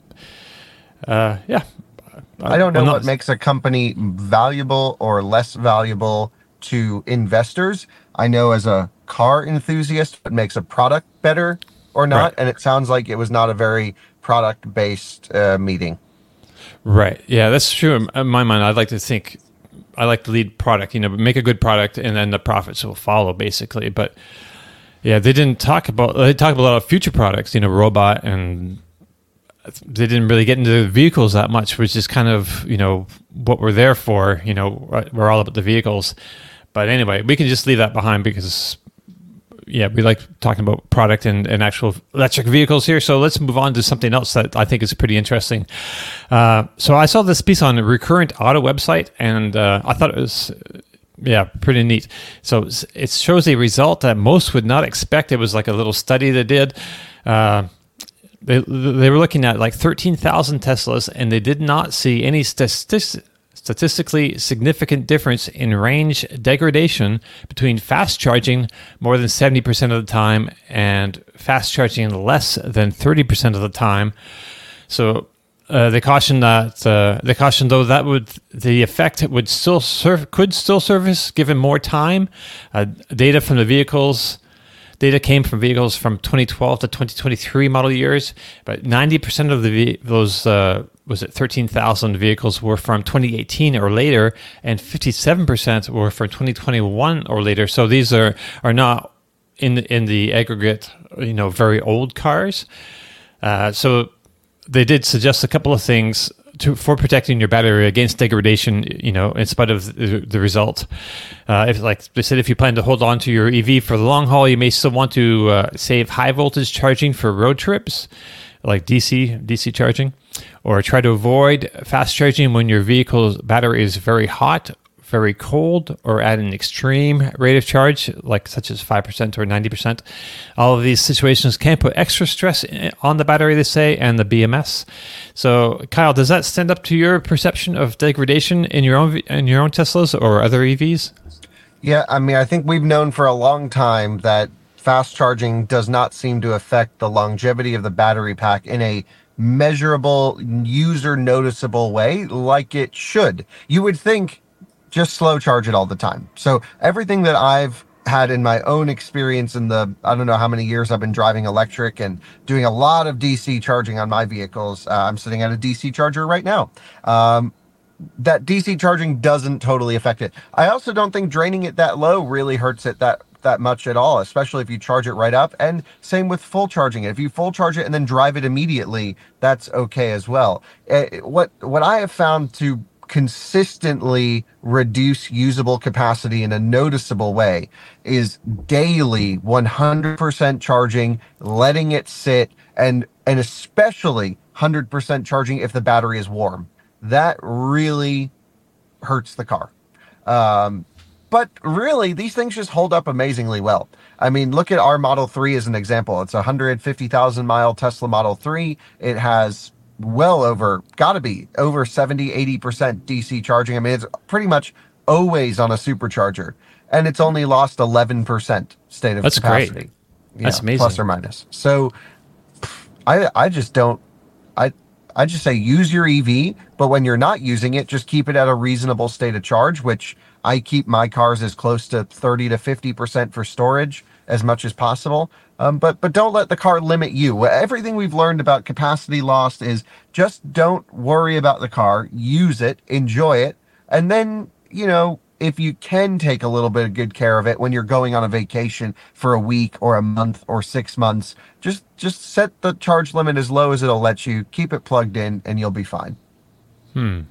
uh, yeah. I don't know well, what makes a company valuable or less valuable to investors. I know as a car enthusiast what makes a product better or not, right. And it sounds like it was not a very product-based uh, meeting. Right. Yeah, that's true. In my mind, I'd like to think, I like to lead product, you know, make a good product and then the profits will follow basically. But yeah, they didn't talk about, they talked about a lot of future products, you know, robot and they didn't really get into the vehicles that much, which is kind of, you know, what we're there for. You know, we're all about the vehicles. But anyway, we can just leave that behind because, yeah, we like talking about product and, and actual electric vehicles here. So let's move on to something else that I think is pretty interesting. Uh, so I saw this piece on a Recurrent Auto website, and uh, I thought it was, yeah, pretty neat. So it shows a result that most would not expect. It was like a little study they did. Uh, they they were looking at like thirteen thousand Teslas, and they did not see any statistics. statistically significant difference in range degradation between fast charging more than seventy percent of the time and fast charging less than thirty percent of the time. So uh, they cautioned that uh, they cautioned though that would the effect would still serve could still surface given more time. Uh, data from the vehicles. Data came from vehicles from twenty twelve to twenty twenty-three model years, but ninety percent of the those uh, was it thirteen thousand vehicles were from twenty eighteen or later, and fifty-seven percent were from twenty twenty-one or later. So these are are not in the, in the aggregate, you know, very old cars. Uh, so they did suggest a couple of things to, for protecting your battery against degradation, you know, in spite of the, the result. Uh, if, like they said, if you plan to hold on to your E V for the long haul, you may still want to uh, save high voltage charging for road trips, like D C D C charging, or try to avoid fast charging when your vehicle's battery is very hot, very cold, or at an extreme rate of charge, like such as five percent or ninety percent. All of these situations can put extra stress on the battery, they say, and the B M S. So, Kyle, does that stand up to your perception of degradation in your own in your own Teslas or other E Vs? Yeah, I mean, I think we've known for a long time that fast charging does not seem to affect the longevity of the battery pack in a measurable, user noticeable way like it should. You would think just slow charge it all the time. So everything that I've had in my own experience in the, I don't know how many years I've been driving electric and doing a lot of D C charging on my vehicles. Uh, I'm sitting at a D C charger right now. Um, that D C charging doesn't totally affect it. I also don't think draining it that low really hurts it that that much at all, especially if you charge it right up. And same with full charging it. If you full charge it and then drive it immediately, that's okay as well. Uh, what what I have found to consistently reduce usable capacity in a noticeable way is daily one hundred percent charging, letting it sit, and and especially one hundred percent charging if the battery is warm. That really hurts the car. Um, but really, these things just hold up amazingly well. I mean, look at our Model three as an example. It's a one hundred fifty thousand mile Tesla Model three. It has well over, gotta be over seventy, eighty percent D C charging. I mean, it's pretty much always on a supercharger, and it's only lost eleven percent state of That's capacity. Great. You That's know, amazing. Plus or minus. So I, I just don't, I, I just say use your E V, but when you're not using it, just keep it at a reasonable state of charge, which I keep my cars as close to thirty to fifty percent for storage as much as possible. Um, but but don't let the car limit you. Everything we've learned about capacity lost is just don't worry about the car, use it, enjoy it. And then, you know, if you can take a little bit of good care of it when you're going on a vacation for a week or a month or six months, just just set the charge limit as low as it'll let you, keep it plugged in, and you'll be fine. Hmm.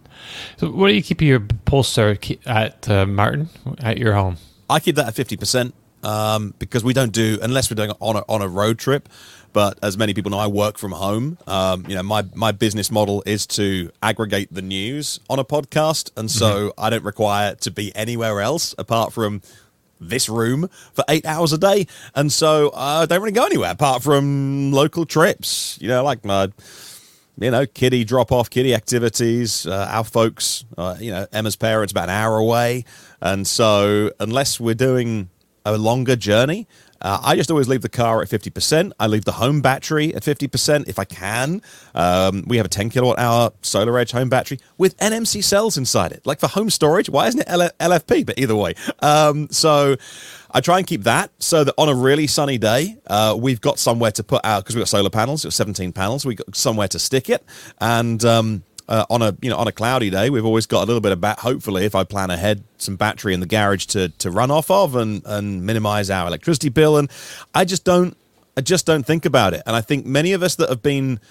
So what do you keep your Polestar at, uh, Martin, at your home? I keep that at fifty percent um, because we don't do, unless we're doing it on a, on a road trip. But as many people know, I work from home. Um, you know, my, my business model is to aggregate the news on a podcast. And so mm-hmm. I don't require to be anywhere else apart from this room for eight hours a day. And so I don't really go anywhere apart from local trips, you know, like my, you know, kiddie drop-off, kiddie activities. Uh, our folks, uh, you know, Emma's parents about an hour away. And so unless we're doing a longer journey, Uh, I just always leave the car at fifty percent. I leave the home battery at fifty percent if I can. Um, we have a ten kilowatt hour Solar Edge home battery with N M C cells inside it. Like for home storage, why isn't it L F P? But either way. Um, so I try and keep that so that on a really sunny day, uh, we've got somewhere to put out, because we've got solar panels, we've got seventeen panels, we've got somewhere to stick it. And um, uh, on a you know on a cloudy day, we've always got a little bit of bat. Hopefully, if I plan ahead, some battery in the garage to to run off of and and minimize our electricity bill. And I just don't I just don't think about it. And I think many of us that have been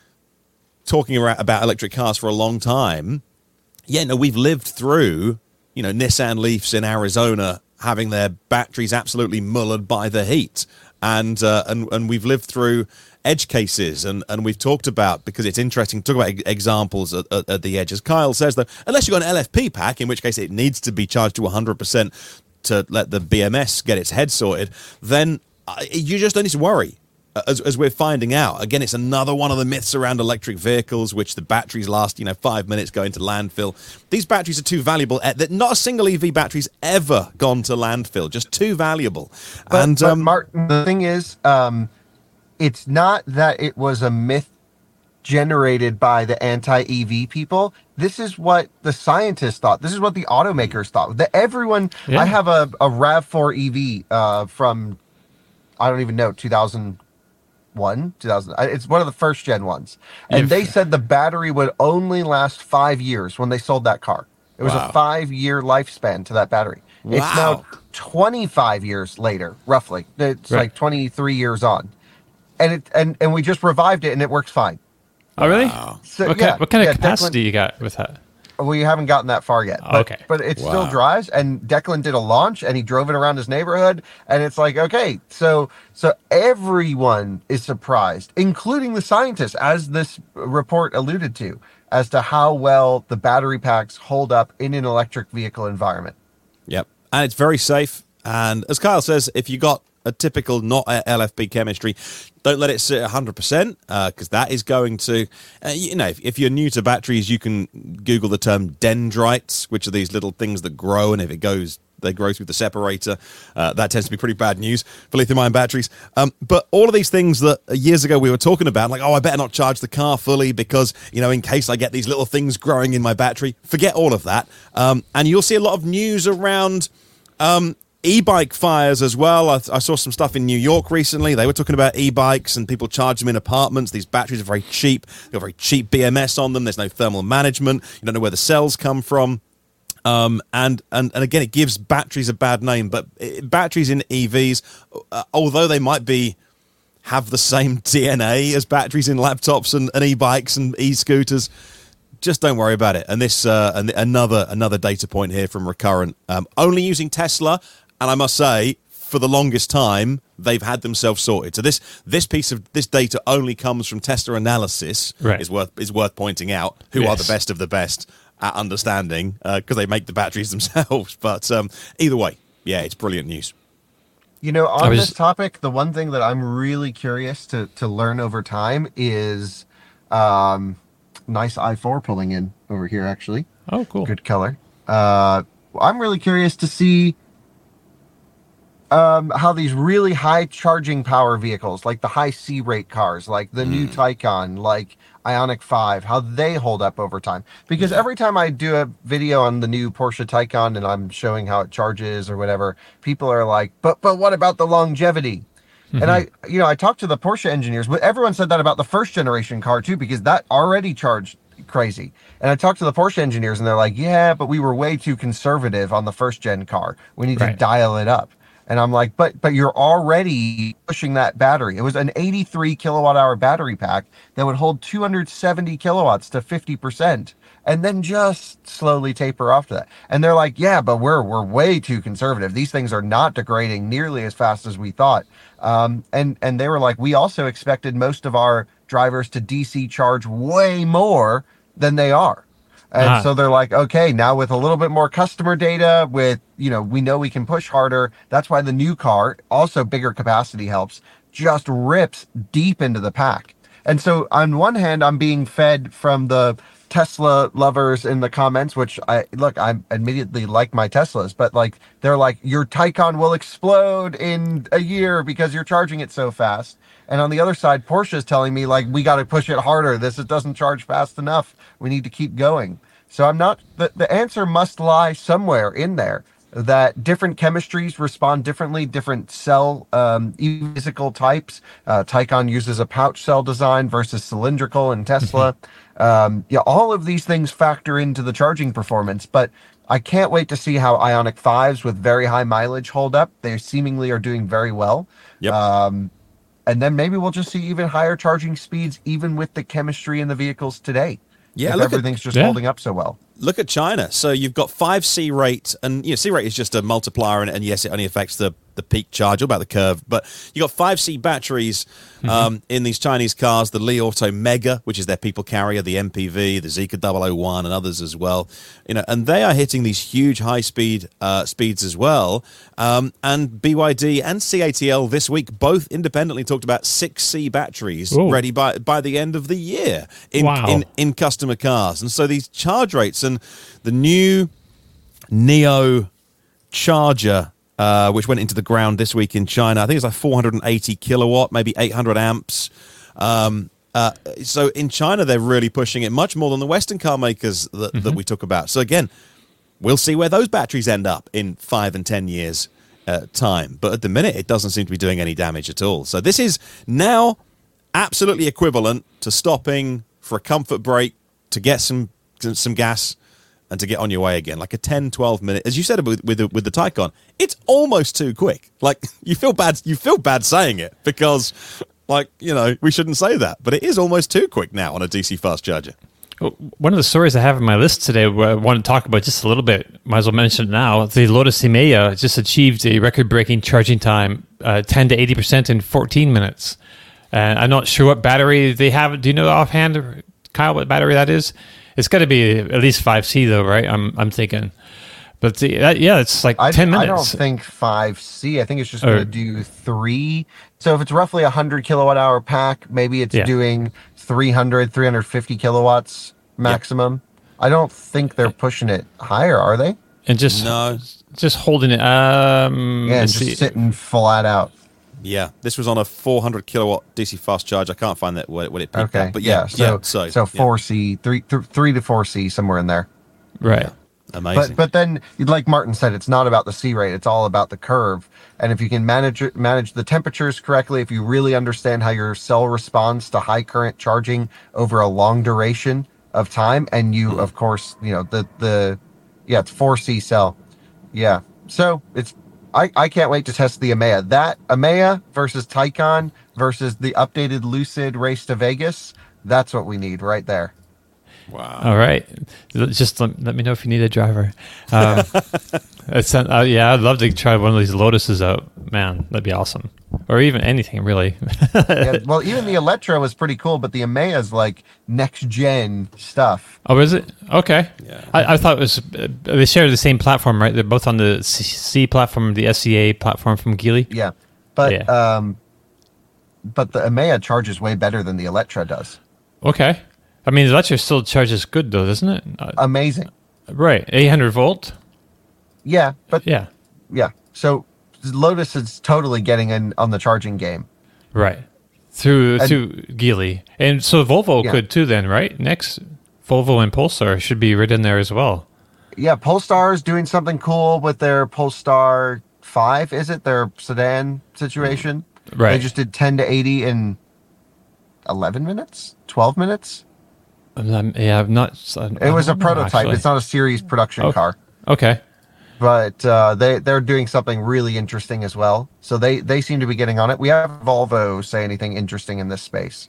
talking about electric cars for a long time, yeah, no, we've lived through you know Nissan Leafs in Arizona having their batteries absolutely mullered by the heat. And uh, and and we've lived through edge cases, and, and we've talked about, because it's interesting to talk about examples at, at, at the edge. As Kyle says, though, unless you've got an L F P pack, in which case it needs to be charged to one hundred percent to let the B M S get its head sorted, then uh, you just don't need to worry. As, as we're finding out, again, it's another one of the myths around electric vehicles, which the batteries last, you know, five minutes going to landfill. These batteries are too valuable. That not a single E V battery's ever gone to landfill. Just too valuable. But, and but um, Martin, the thing is, um, it's not that it was a myth generated by the anti-E V people. This is what the scientists thought. This is what the automakers thought. That everyone, Yeah. I have a, a RAV four E V uh, from, I don't even know, two thousand one, two thousand. It's one of the first gen ones. And You've- they said the battery would only last five years when they sold that car. It was Wow. a five year lifespan to that battery. It's Wow. now twenty-five years later, roughly. It's Right. like twenty-three years on. And it and, and we just revived it and it works fine. Oh, really? So, what, yeah, kind, what kind yeah, of capacity you got with that? We haven't gotten that far yet. But, Okay. But it still Wow. drives, and Declan did a launch and he drove it around his neighborhood, and it's like, okay, so so everyone is surprised, including the scientists, as this report alluded to, as to how well the battery packs hold up in an electric vehicle environment. Yep. And it's very safe. And as Kyle says, if you got a typical not L F P chemistry, don't let it sit at one hundred percent, because that is going to, uh, you know, if, if you're new to batteries, you can Google the term dendrites, which are these little things that grow, and if it goes, they grow through the separator. Uh, that tends to be pretty bad news for lithium-ion batteries. Um, but all of these things that years ago we were talking about, like, oh, I better not charge the car fully because, you know, in case I get these little things growing in my battery, forget all of that. Um, and you'll see a lot of news around um, e-bike fires as well. I, I saw some stuff in New York recently. They were talking about e-bikes and people charge them in apartments. These batteries are very cheap. They've got very cheap B M S on them. There's no thermal management. You don't know where the cells come from. Um, and, and, and again, it gives batteries a bad name, but it, batteries in E Vs, uh, although they might be, have the same D N A as batteries in laptops and, and e-bikes and e-scooters, just don't worry about it. And this, uh, and another, another data point here from Recurrent, um, only using Tesla. And I must say, for the longest time, they've had themselves sorted. So this, this piece of this data only comes from Tesla Analysis, Right. is worth, is worth pointing out, who are Yes. the best of the best at understanding, because uh, they make the batteries themselves. But um, either way, yeah, it's brilliant news. You know, I on was- this topic, the one thing that I'm really curious to to learn over time is, um, nice i four pulling in over here, actually. Oh, cool. Good color. Uh, I'm really curious to see um, how these really high charging power vehicles, like the high C rate cars, like the new Taycan, like Ioniq five, how they hold up over time. Because every time I do a video on the new Porsche Taycan and I'm showing how it charges or whatever, people are like, but but what about the longevity? And I, you know, I talked to the Porsche engineers, but everyone said that about the first generation car too, because that already charged crazy. And I talked to the Porsche engineers and they're like, yeah, but we were way too conservative on the first gen car. We need to Right. dial it up. And I'm like, but but you're already pushing that battery. It was an eighty-three kilowatt hour battery pack that would hold two hundred seventy kilowatts to fifty percent, and then just slowly taper off to that. And they're like, yeah, but we're we're way too conservative. These things are not degrading nearly as fast as we thought. Um, and and they were like, we also expected most of our drivers to D C charge way more than they are. And Ah. so they're like, okay, now with a little bit more customer data, with, you know, we know we can push harder. That's why the new car, also bigger capacity helps, just rips deep into the pack. And so on one hand, I'm being fed from the Tesla lovers in the comments, which I look, I admittedly like my Teslas, but like, they're like, your Taycan will explode in a year because you're charging it so fast. And on the other side, Porsche is telling me, like, we got to push it harder. This it doesn't charge fast enough. We need to keep going. So I'm not, the, the answer must lie somewhere in there, that different chemistries respond differently, different cell, um, physical types. Uh, Taycan uses a pouch cell design versus cylindrical in Tesla. um, yeah, all of these things factor into the charging performance, but I can't wait to see how Ioniq fives with very high mileage hold up. They seemingly are doing very well. Yep. Um, and then maybe we'll just see even higher charging speeds, even with the chemistry in the vehicles today. Yeah, if look at- everything's just Yeah. holding up so well. Look at China. So you've got five C rate, and you know, C rate is just a multiplier, and, and yes, it only affects the, the peak charge, all about the curve. But you got five C batteries um, in these Chinese cars, the Li Auto Mega, which is their people carrier, the M P V, the Zeekr double oh one, and others as well. You know, and they are hitting these huge high speed uh, speeds as well. Um, and B Y D and C A T L this week both independently talked about six C batteries Ooh. ready by by the end of the year in, Wow. in in customer cars. And so these charge rates and the new Neo charger, uh, which went into the ground this week in China, I think it's like four hundred eighty kilowatt, maybe eight hundred amps. Um, uh, so in China, they're really pushing it much more than the Western car makers that, Mm-hmm. that we talk about. So again, we'll see where those batteries end up in five and ten years uh, time. But at the minute, it doesn't seem to be doing any damage at all. So this is now absolutely equivalent to stopping for a comfort break, to get some some gas, and to get on your way again. Like a ten, twelve minute, as you said with with the, with the Taycan, it's almost too quick. Like you feel bad, you feel bad saying it because, like, you know, we shouldn't say that, but it is almost too quick now on a D C fast charger. One of the stories I have on my list today, where I want to talk about just a little bit, might as well mention it now. The Lotus Emea just achieved a record-breaking charging time, uh, ten to eighty percent in fourteen minutes. And I'm not sure what battery they have. Do you know offhand, Kyle, what battery that is? It's got to be at least five C, though, right? I'm I'm thinking. But the, that, yeah, it's like I, ten minutes. I don't think five C. I think it's just Or- going to do three. So if it's roughly a one hundred kilowatt hour pack, maybe it's Yeah. doing three hundred, three hundred fifty kilowatts maximum. I don't think they're pushing it higher, are they? And just No. just holding it. Um, Yeah, let's just see. sitting flat out. Yeah, this was on a four hundred kilowatt D C fast charge. I can't find that what, what it picked Okay, up, but yeah, So yeah, so so yeah. four C, three th- three to four C, somewhere in there. Right. Amazing. But but then, like Martin said, it's not about the C rate; it's all about the curve. And if you can manage it- manage the temperatures correctly, if you really understand how your cell responds to high current charging over a long duration of time, and you, of course, you know the the yeah, it's four C cell. Yeah, so it's I I can't wait to test the Emea. That Emea versus Taycan versus the updated Lucid Race to Vegas. That's what we need right there. wow. All right. Just let, let me know if you need a driver. Um, it's, uh, yeah, I'd love to try one of these Lotuses out. Man, that'd be awesome. Or even anything, really. Yeah, well, even the Electra was pretty cool, but the Emea is like next gen stuff. Oh, is it? Okay. Yeah. I, I thought it was, uh, they share the same platform, right? They're both on the C, C platform, the S C A platform from Geely. Yeah, but Yeah. um, but the Emea charges way better than the Electra does. Okay. I mean, the Electra still charges good, though, doesn't it? Uh, Amazing. right. eight hundred volt? Yeah, but Yeah. yeah. So Lotus is totally getting in on the charging game. Right. Through And- through Geely. And so Volvo Yeah. could too then, right? Next, Volvo and Polestar should be right in there as well. Yeah, Polestar is doing something cool with their Polestar five. Is it their sedan situation? Right. They just did ten to eighty in eleven minutes, twelve minutes. I'm not- yeah, I'm not. I'm, It was I a don't know, prototype. actually. It's not a series production Oh. car. Okay. But uh, they they're doing something really interesting as well. So they they seem to be getting on it. We have Volvo say anything interesting in this space.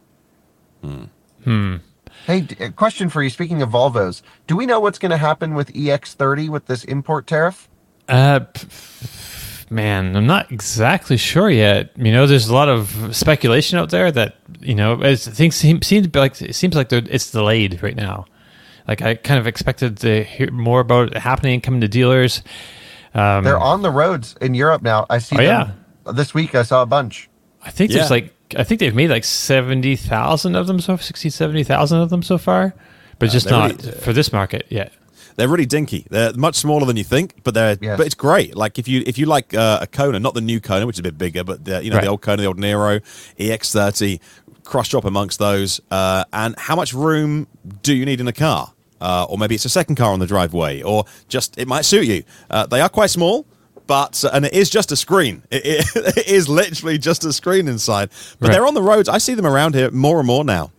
Hmm. Hey, d- a question for you. Speaking of Volvos, do we know what's going to happen with E X thirty with this import tariff? Uh, p- f- man, I'm not exactly sure yet. You know, there's a lot of speculation out there that you know, as things seem, seem to be like it seems like they're, it's delayed right now. Like I kind of expected to hear more about it happening, coming to dealers. Um, They're on the roads in Europe now. I see Oh, them. This week I saw a bunch. I think Yeah. there's like I think they've made like seventy thousand of them so sixty, seventy thousand of them so far, but just they're not really- for this market yet. They're really dinky. They're much smaller than you think, but they're Yes. but it's great. Like if you if you like uh, a Kona, not the new Kona, which is a bit bigger, but the, you know Right. the old Kona, the old Nero, E X thirty, cross drop amongst those. Uh, and how much room do you need in a car? Uh, or maybe it's a second car on the driveway, or just it might suit you. Uh, they are quite small, but and it is just a screen. It, it, it is literally just a screen inside. But Right. they're on the roads. I see them around here more and more now.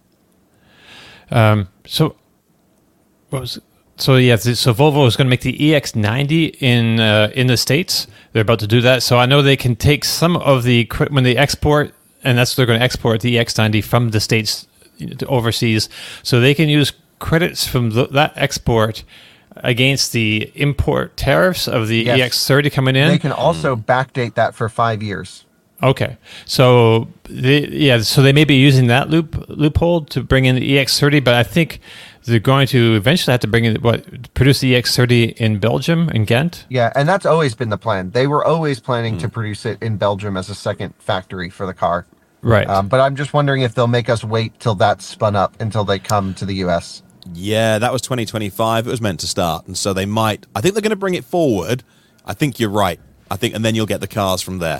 Um, so what was it? So yeah, th- so Volvo is going to make the E X ninety in uh, in the States. They're about to do that. So I know they can take some of the cri- when they export, and that's they're going to export the E X ninety from the States to overseas. So they can use credits from th- that export against the import tariffs of the Yes. E X thirty coming in? They can also backdate that for five years. Okay, so they, yeah, so they may be using that loop loophole to bring in the E X thirty, but I think they're going to eventually have to bring in what produce the E X thirty in Belgium in Ghent. Yeah, and that's always been the plan. They were always planning to produce it in Belgium as a second factory for the car. Right. Um, but I'm just wondering if they'll make us wait till that's spun up until they come to the U S. Yeah, that was twenty twenty-five. It was meant to start, and so they might. I think they're going to bring it forward. I think you're right. I think, and then you'll get the cars from there,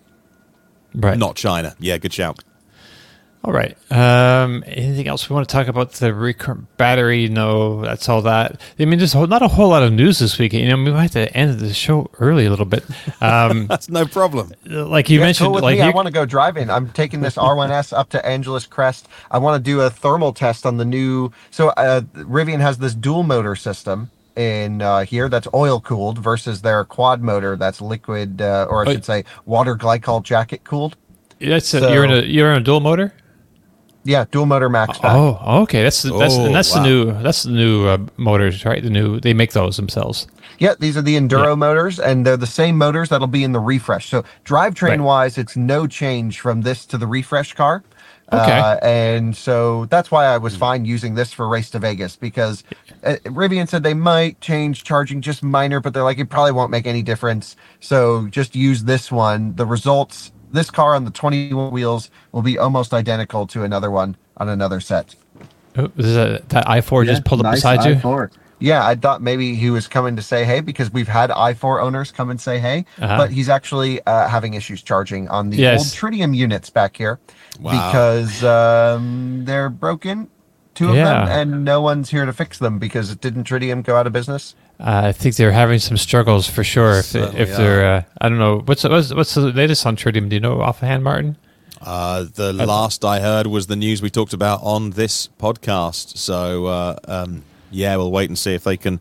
Right. not China. Yeah, good shout. All right. Um, anything else we want to talk about? The recurrent battery? No, that's all that. I mean, there's a whole- not a whole lot of news this week. You know, we might have to end the show early a little bit. Um, That's no problem. like you Yeah, mentioned, cool with like me. I you- want to go driving. I'm taking this R one S up to Angeles Crest. I want to do a thermal test on the new. So uh, Rivian has this dual motor system in uh, here that's oil cooled versus their quad motor that's liquid, uh, or I Oh. should say, water glycol jacket cooled. that's a, so- you're in a you're in a dual motor. Yeah, dual motor max pack. Oh, okay. That's the, that's Oh, and that's wow. the new that's the new uh, motors, right? The new they make those themselves. Yeah, these are the Enduro Yeah. motors, and they're the same motors that'll be in the Refresh. So drivetrain Right. wise, it's no change from this to the Refresh car. Okay. Uh, and so that's why I was fine using this for Race to Vegas, because uh, Rivian said they might change charging just minor, but they're like, it probably won't make any difference. So just use this one. The results, this car on the twenty-one wheels will be almost identical to another one on another set. Oh, is that, that i four just pulled up nice beside you? I four. Yeah, I thought maybe he was coming to say hey, because we've had i four owners come and say hey, Uh-huh. but he's actually uh, having issues charging on the Yes. old Tritium units back here Wow. because um, they're broken, two of Yeah. them, and no one's here to fix them because didn't Tritium go out of business? Uh, I think they're having some struggles for sure. If, they, Certainly if they're, uh, I don't know, what's what's what's the latest on Tritium? Do you know offhand, Martin? Uh, the last I heard was the news we talked about on this podcast. So, uh, um, yeah, we'll wait and see if they can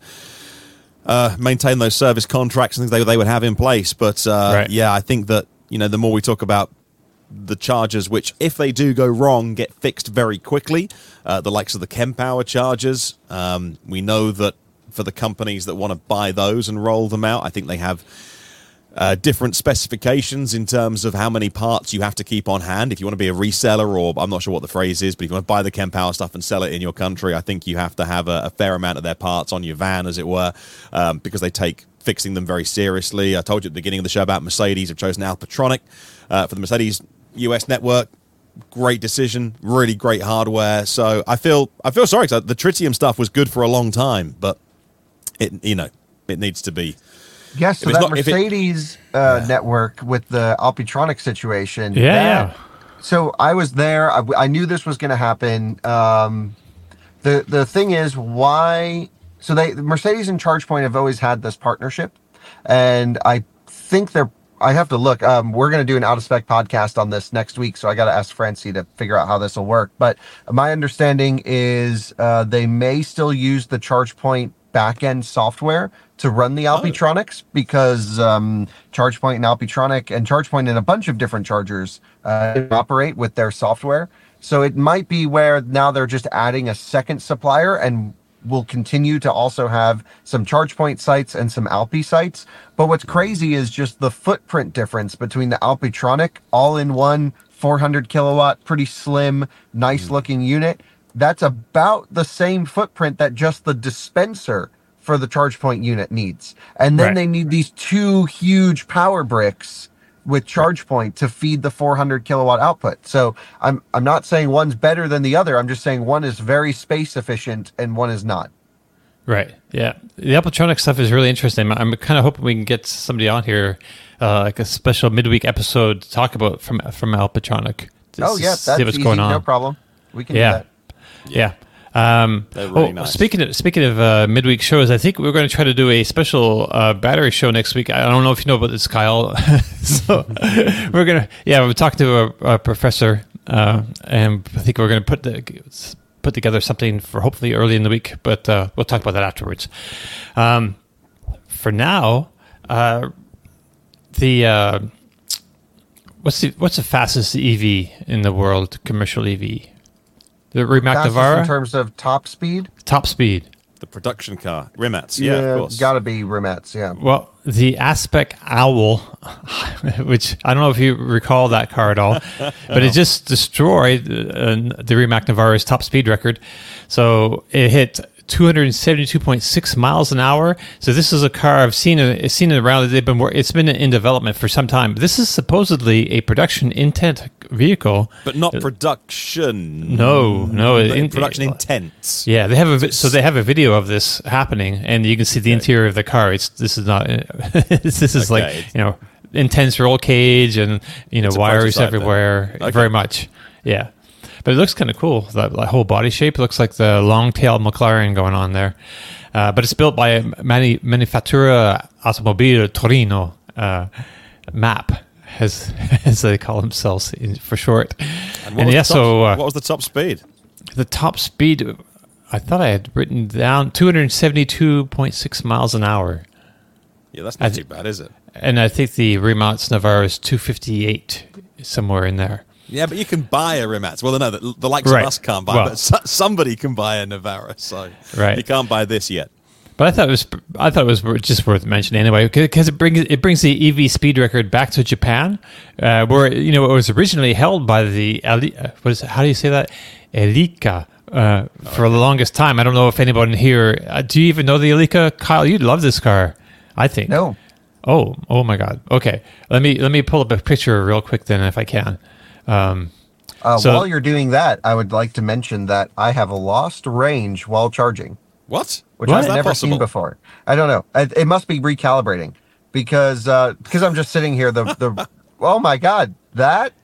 uh, maintain those service contracts and things they, they would have in place. But, uh, Right. yeah, I think that, you know, the more we talk about the chargers, which, if they do go wrong, get fixed very quickly, uh, the likes of the Kempower chargers, um, we know that for the companies that want to buy those and roll them out, I think they have Uh, different specifications in terms of how many parts you have to keep on hand. If you want to be a reseller, or I'm not sure what the phrase is, but if you want to buy the Kempower stuff and sell it in your country, I think you have to have a, a fair amount of their parts on your van, as it were, um, because they take fixing them very seriously. I told you at the beginning of the show about Mercedes have chosen Alpitronic uh, for the Mercedes U S network. Great decision, really great hardware. So I feel I feel sorry, because the Tritium stuff was good for a long time, but it you know it needs to be. Yes, so If it's that not- if it- Mercedes uh, network with the Alpitronic situation. Yeah, that- yeah. So I was there. I, I knew this was going to happen. Um, the the thing is, why? So they Mercedes and ChargePoint have always had this partnership, and I think they're. I have to look. Um, we're going to do an out of spec podcast on this next week, so I got to ask Francie to figure out how this will work. But my understanding is uh, they may still use the ChargePoint backend software to run the Alpitronics, because um, ChargePoint and Alpitronic and ChargePoint and a bunch of different chargers uh, operate with their software. So it might be where now they're just adding a second supplier, and will continue to also have some ChargePoint sites and some Alpi sites. But what's crazy is just the footprint difference between the Alpitronic all-in-one four hundred kilowatt, pretty slim, nice looking unit. That's about the same footprint that just the dispenser for the ChargePoint unit needs. And then Right. they need these two huge power bricks with ChargePoint to feed the four hundred kilowatt output. So I'm I'm not saying one's better than the other. I'm just saying one is very space efficient and one is not. Right. Yeah. The Alpitronic stuff is really interesting. I'm kind of hoping we can get somebody on here, uh, like a special midweek episode to talk about from from Alpitronic. to Oh yeah, s- that's see what's easy, going on. no problem. We can Yeah. do that. Yeah. Um, They're really oh, nice. Speaking of speaking of uh, midweek shows, I think we're going to try to do a special uh, battery show next week. I don't know if you know about this, Kyle. So we're gonna yeah, we're talking to a, a professor, uh, and I think we're going to put the put together something for hopefully early in the week. But uh, we'll talk about that afterwards. Um, for now, uh, the uh, what's the what's the fastest E V in the world? Commercial E V. The Rimac Fastest Navara, in terms of top speed? top speed. The production car, Rimats. Yeah, of course. Gotta be Rimats, yeah. Well, the Aspect Owl, which I don't know if you recall that car at all, but it just destroyed uh, the Rimac Navara's top speed record. So it hit two hundred seventy-two point six miles an hour. So this is a car I've seen it, seen it around. They've been it's been in development for some time. This is supposedly a production intent vehicle, But not production. No, no, But in- production intent. yeah, they have a vi- so they have a video of this happening, and you can see the interior of the car. It's this is not this is Okay. like you know intense roll cage and you know It's a wires prototype then. everywhere. Okay. Very much, yeah. But it looks kind of cool. That, that whole body shape looks like the long-tailed McLaren going on there. Uh, but it's built by Mani- Manifattura Automobile Torino, uh, M A P, as as they call themselves in, for short. And what, And was yeah, the top, so uh, what was the top speed? the top speed, I thought I had written down two hundred seventy-two point six miles an hour. Yeah, that's not I- too bad, is it? And I think the Rimac Navara is two fifty-eight, somewhere in there. Yeah, but you can buy a Rimats. Well, no, the, the likes Right. of us can't buy, Well- but so, somebody can buy a Navara. So Right. you can't buy this yet. But I thought it was I thought it was just worth mentioning anyway because it brings it brings the E V speed record back to Japan, uh, where you know it was originally held by the Eli- uh, what is it, how do you say that Elica uh, for the longest time. I don't know if anyone here uh, do you even know the Elica? Kyle, you'd love this car, I think. No. Oh, oh my God. Okay, let me let me pull up a picture real quick then, if I can. Um, Uh, So- while you're doing that, I would like to mention that I have a lost range while charging, What? which How I've is that never possible? seen before. I don't know. It, it must be recalibrating because uh, because I'm just sitting here. The the oh my God, that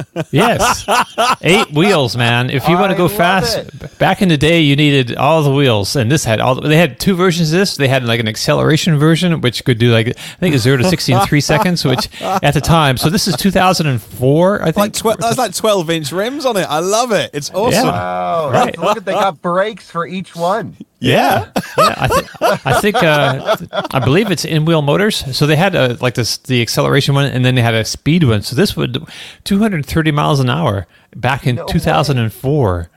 Yes, eight wheels, man. If you want I to go love fast, it. back in the day, you needed all the wheels, and this had all. They had two versions of this. They had like an acceleration version, which could do like I think it's zero to sixty in three seconds, which at the time. So this is two thousand four, I Like think. tw- that's like twelve inch rims on it. I love it. It's awesome. Yeah. wow, Right. look at they got brakes for each one. Yeah, yeah. I think I think uh, I believe it's in wheel motors. So they had uh like this the acceleration one, and then they had a speed one. So this would two hundred thirty miles an hour back in No way. two thousand four.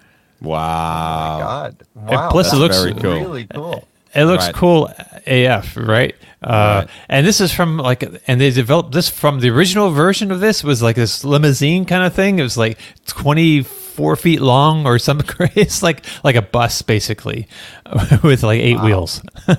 Wow. God, wow, plus it that's looks- Very cool. really cool. It looks Right. cool A F, right? Uh, Right. And this is from like, and they developed this from the original version of this was like this limousine kind of thing. It was like twenty-four feet long or something. It's like like a bus basically, with like eight wheels.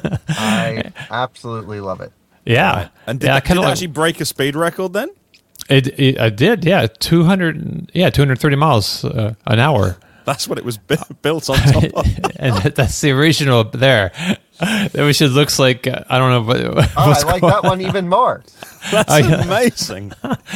I absolutely love it. Yeah, And did, yeah, that, did kinda it like- actually break a speed record then? It, it I did, yeah, two hundred, yeah, two hundred thirty miles uh, an hour. That's what it was bu- built on top of. And that, that's the original there. Which it looks like uh, I don't know what. Oh, I what's like going- that one even more. That's I- amazing.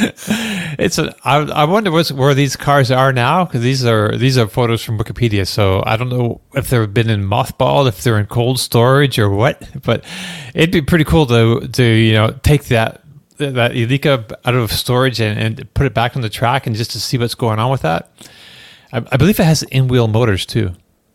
It's a, I, I wonder what's, where these cars are now because these are these are photos from Wikipedia. So I don't know if they've been in mothball, if they're in cold storage or what. But it'd be pretty cool to to you know take that that Elica out of storage and, and put it back on the track and just to see what's going on with that. I, I believe it has in wheel motors too.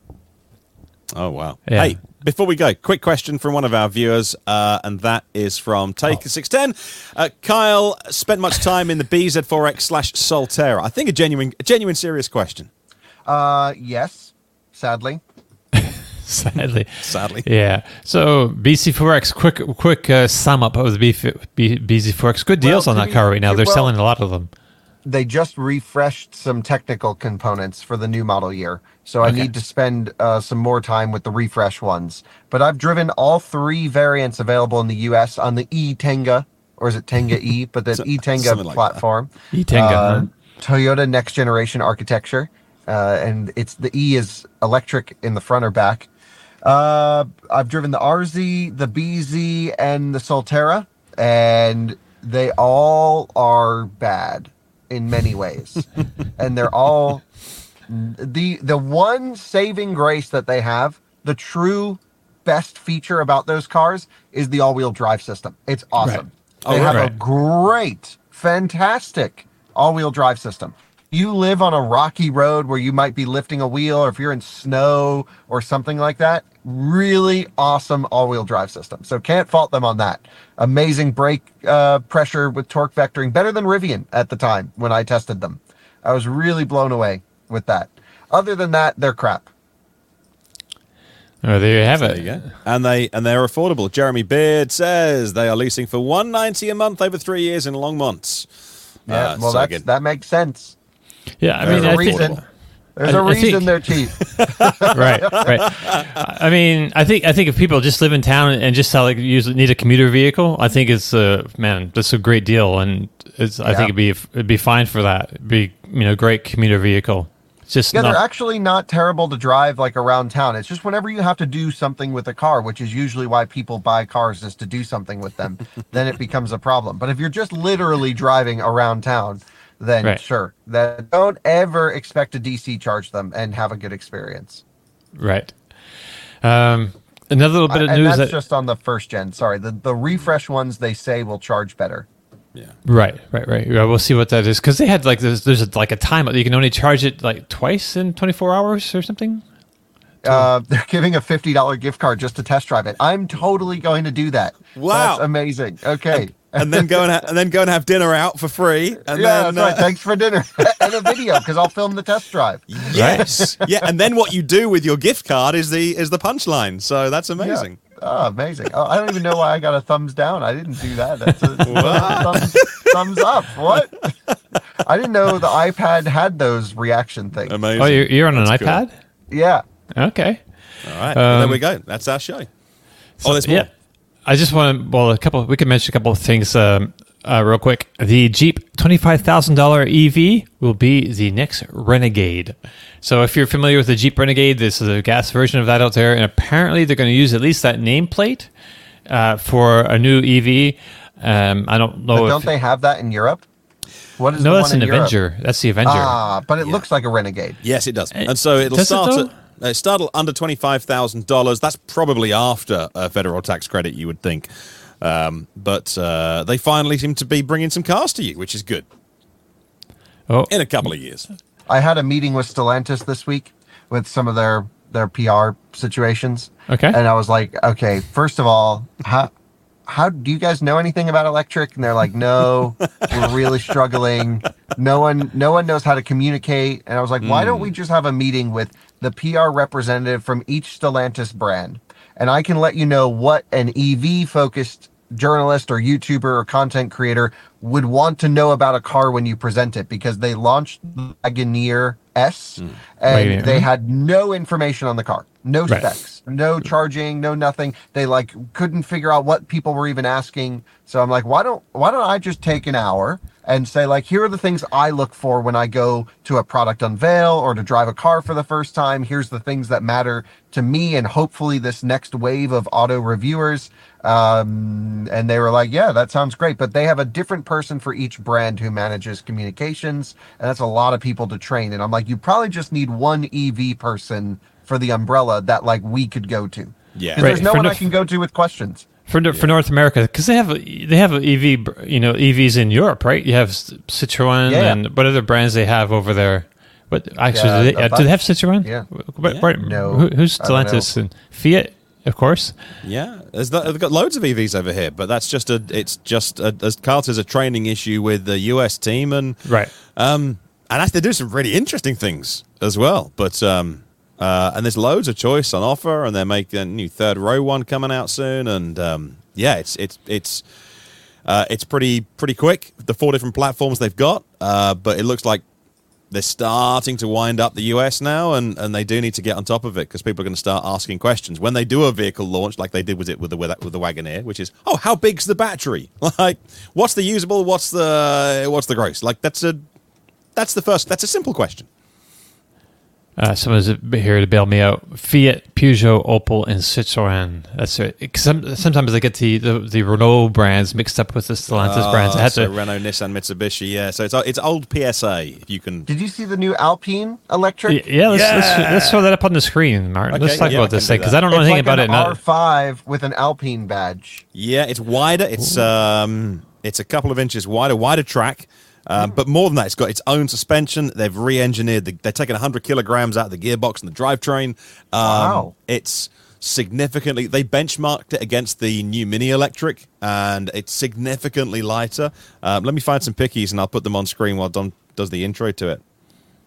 Oh, wow. Yeah. Hey, before we go, quick question from one of our viewers, uh, and that is from Take six ten. Uh, Kyle spent much time in the B Z four X slash Solterra. I think a genuine, a genuine, serious question. Uh, yes, sadly. Sadly, Sadly. yeah. So B Z four X, quick quick uh, sum up of the B, B, B Z four X. Good deals Well, on to that be- car right now. They're well- selling a lot of them. They just refreshed some technical components for the new model year. So I Okay. need to spend uh, some more time with the refresh ones. But I've driven all three variants available in the U S on the e-Tenga, or is it Tenga E? But the So- e-Tenga something like that. platform. E-Tenga, Uh, huh? Toyota next generation architecture. Uh, and it's the E is electric in the front or back. Uh, I've driven the R Z, the B Z, and the Solterra, and they all are bad in many ways. And they're all the the one saving grace that they have, the true best feature about those cars is the all-wheel drive system. It's awesome. Right. They Oh, have right. a great, fantastic all-wheel drive system. You live on a rocky road where you might be lifting a wheel, or if you're in snow or something like that, really awesome all-wheel drive system. So can't fault them on that. Amazing brake uh, pressure with torque vectoring, better than Rivian at the time when I tested them. I was really blown away with that. Other than that, they're crap. Oh, there you have There it. you go. And they and they're affordable. Jeremy Beard says they are leasing for one ninety a month over three years in Longmont. Yeah, Uh, well, so that's, again, that makes sense. Yeah, I There's mean, a I think, reason. There's I- a I reason think- they're cheap. right, right. I mean, I think I think if people just live in town and just like use need a commuter vehicle, I think it's uh, man, that's a great deal, and it's I Yeah. think it'd be it'd be fine for that. It'd be you know great commuter vehicle. It's just Yeah, not, they're actually not terrible to drive like around town. It's just whenever you have to do something with a car, which is usually why people buy cars, is to do something with them, then it becomes a problem. But if you're just literally driving around town, then Right. sure. That don't ever expect to D C charge them and have a good experience. right. Um, another little bit of and news that's that just on the first gen. Sorry, the the refresh ones they say will charge better. right, right, right. Yeah, we'll see what that is because they had like there's there's a, like a time you can only charge it like twice in twenty-four hours or something. Uh, they're giving a fifty dollar gift card just to test drive it. I'm totally going to do that. Wow. That's amazing. Okay. and then go and ha- and then go and have dinner out for free. And yeah, then, that's right. uh, Thanks for dinner and a video because I'll film the test drive. Yes, yeah, and then what you do with your gift card is the is the punchline. So that's amazing. Yeah. Oh, amazing. Oh, I don't even know why I got a thumbs down. I didn't do that. That's a thumbs, thumbs up. What? I didn't know the iPad had those reaction things. Amazing. Oh, you're, you're on an That's cool. iPad? Yeah. Okay. All right, well, there Um, we go. That's our show. Oh, there's more. Yeah, I just want to. Well, a couple. We can mention a couple of things um, uh, real quick. The Jeep twenty-five thousand dollar E V will be the next Renegade. So, if you're familiar with the Jeep Renegade, this is a gas version of that out there, and apparently they're going to use at least that nameplate uh, for a new E V. Um, I don't know. But if, don't they have that in Europe? What is No, the that's one an in Europe? Avenger. That's the Avenger. Ah, but it looks like a Renegade. Yes, it does. And so it'll does it start though? at uh, start at under twenty five thousand dollars. That's probably after a federal tax credit, you would think. Um, but uh, they finally seem to be bringing some cars to you, which is good. oh, In a couple of years. I had a meeting with Stellantis this week with some of their their P R situations. Okay. And I was like, okay, first of all, how how do you guys know anything about electric? And they're like, no, we're really struggling. No one no one knows how to communicate. And I was like, why don't we just have a meeting with the P R representative from each Stellantis brand? And I can let you know what an E V focused journalist or YouTuber or content creator would want to know about a car when you present it, because they launched the Wagoneer S and Wagoneer. they had no information on the car, no Right. specs, no charging, no nothing. They like couldn't figure out what people were even asking. So I'm like, why don't why don't I just take an hour and say, like, here are the things I look for when I go to a product unveil or to drive a car for the first time. Here's the things that matter to me and hopefully this next wave of auto reviewers. Um, and they were like, yeah, that sounds great. But they have a different person for each brand who manages communications. And that's a lot of people to train. And I'm like, you probably just need one E V person for the umbrella that like we could go to. Yeah. 'Cause Right. There's no For one no- I can go to with questions. for for North America, because they have they have E V, you know, E Vs in Europe, right? You have Citroen Yeah. and what other brands they have over there? What actually Yeah, do, they, a uh, do they have bunch. Citroen? Yeah. What, Yeah. what- No, who, who's I don't Stellantis and Fiat, of course. Yeah, there's the, they've got loads of E Vs over here, but that's just a. It's just a, as Carl says, a training issue with the U S team, and Right. um, and actually they do some really interesting things as well. But um, uh, and there's loads of choice on offer, and they're making a new third row one coming out soon, and um, yeah, it's it's it's uh, it's pretty pretty quick. The four different platforms they've got, uh, but it looks like they're starting to wind up the U S now, and, and they do need to get on top of it because people are going to start asking questions when they do a vehicle launch, like they did with it with the with the Wagoneer, which is, oh, how big's the battery? Like, what's the usable? What's the what's the gross? Like, that's a that's the first. That's a simple question. Uh, someone's here to bail me out. Fiat, Peugeot, Opel, and Citroen. That's it. 'Cause Some, sometimes I get the, the, the Renault brands mixed up with the Stellantis brands. I Ah, had so to. Renault, Nissan, Mitsubishi. Yeah, so it's it's old P S A. If you can. Did you see the new Alpine electric? Yeah, let's, Yeah. Let's, let's throw that up on the screen, Martin. Okay, let's talk yeah, about I this can thing do because that. I don't know It's anything like about an it. Not- R five with an Alpine badge. Yeah, it's wider. It's um, it's a couple of inches wider, wider track. Um, but more than that, it's got its own suspension. They've re-engineered. The, they're taking one hundred kilograms out of the gearbox and the drivetrain. Um, Wow. It's significantly. They benchmarked it against the new Mini Electric, and it's significantly lighter. Um, let me find some pickies, and I'll put them on screen while Don does the intro to it.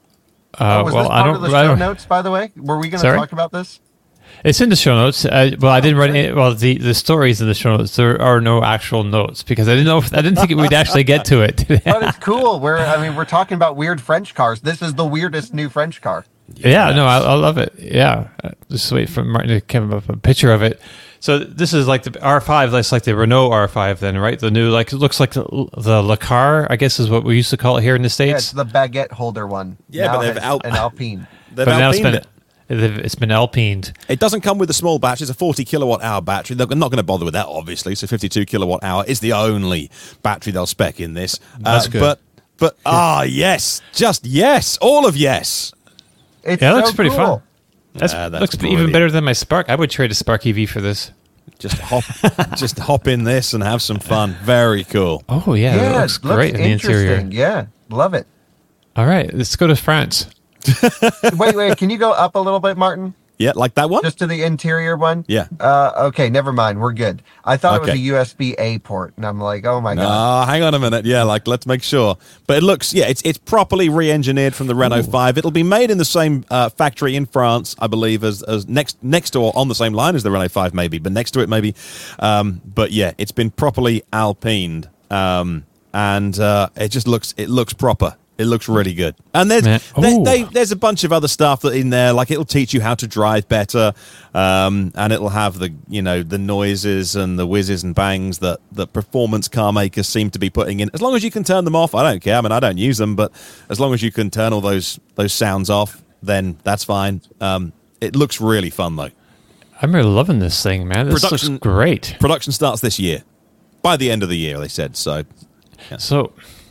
Uh, oh, was well, this I part don't. of the I show don't- notes, by the way? Were we going to Sorry? talk about this? It's in the show notes. Uh, well, I didn't write great. it. Well, the, the stories in the show notes. There are no actual notes because I didn't know. If, I didn't think we'd actually get to it. But it's cool. We're, I mean, we're talking about weird French cars. This is the weirdest new French car. Yeah, no, I, I love it. Yeah, Uh, just wait for Martin to come up with a picture of it. So this is like the R five. That's like the Renault R five, then, right? The new, like, it looks like the, the Le Car, I guess, is what we used to call it here in the Yeah, it's States. the baguette holder one. Yeah, Now but they've it's out- an Alpine. They've but now it's Alpined been it. it's been Alpined. It doesn't come with a small battery. It's a forty kilowatt hour battery. They're not going to bother with that, obviously. So fifty-two kilowatt hour is the only battery they'll spec in this. That's good. But, but ah, yes. Just yes. All of yes. It's Yeah, it so looks pretty cool. fun. That's, Ah, that's looks brilliant. even better than my Spark. I would trade a Spark E V for this. Just hop, just hop in this and have some fun. Very cool. Oh yeah, Yeah, it looks it looks great in the interior. interesting. Yeah, love it. All right, let's go to France. Wait, wait. Can you go up a little bit, Martin? Yeah, like that one. Just to the interior one? Yeah. Uh, okay, never mind. We're good. I thought it was Okay. a U S B A port, and I'm like, oh my god. Ah, hang on a minute. Yeah, like let's make sure. But it looks, yeah, it's it's properly re-engineered from the Renault five. It'll be made in the same uh, factory in France, I believe, as as next next to or on the same line as the Renault five, maybe, but next to it, maybe. Um, but yeah, it's been properly alpined, um, and uh, it just looks it looks proper. It looks really good. And there's Man. they, Ooh. they, there's a bunch of other stuff that in there, like it'll teach you how to drive better, um, and it'll have the you know the noises and the whizzes and bangs that that performance car makers seem to be putting in. As long as you can turn them off, I don't care. I mean, I don't use them, but as long as you can turn all those those sounds off, then that's fine. Um, it looks really fun though. I'm really loving this thing, man. This Production- looks great. Production starts this year, by the end of the year, they said. So So,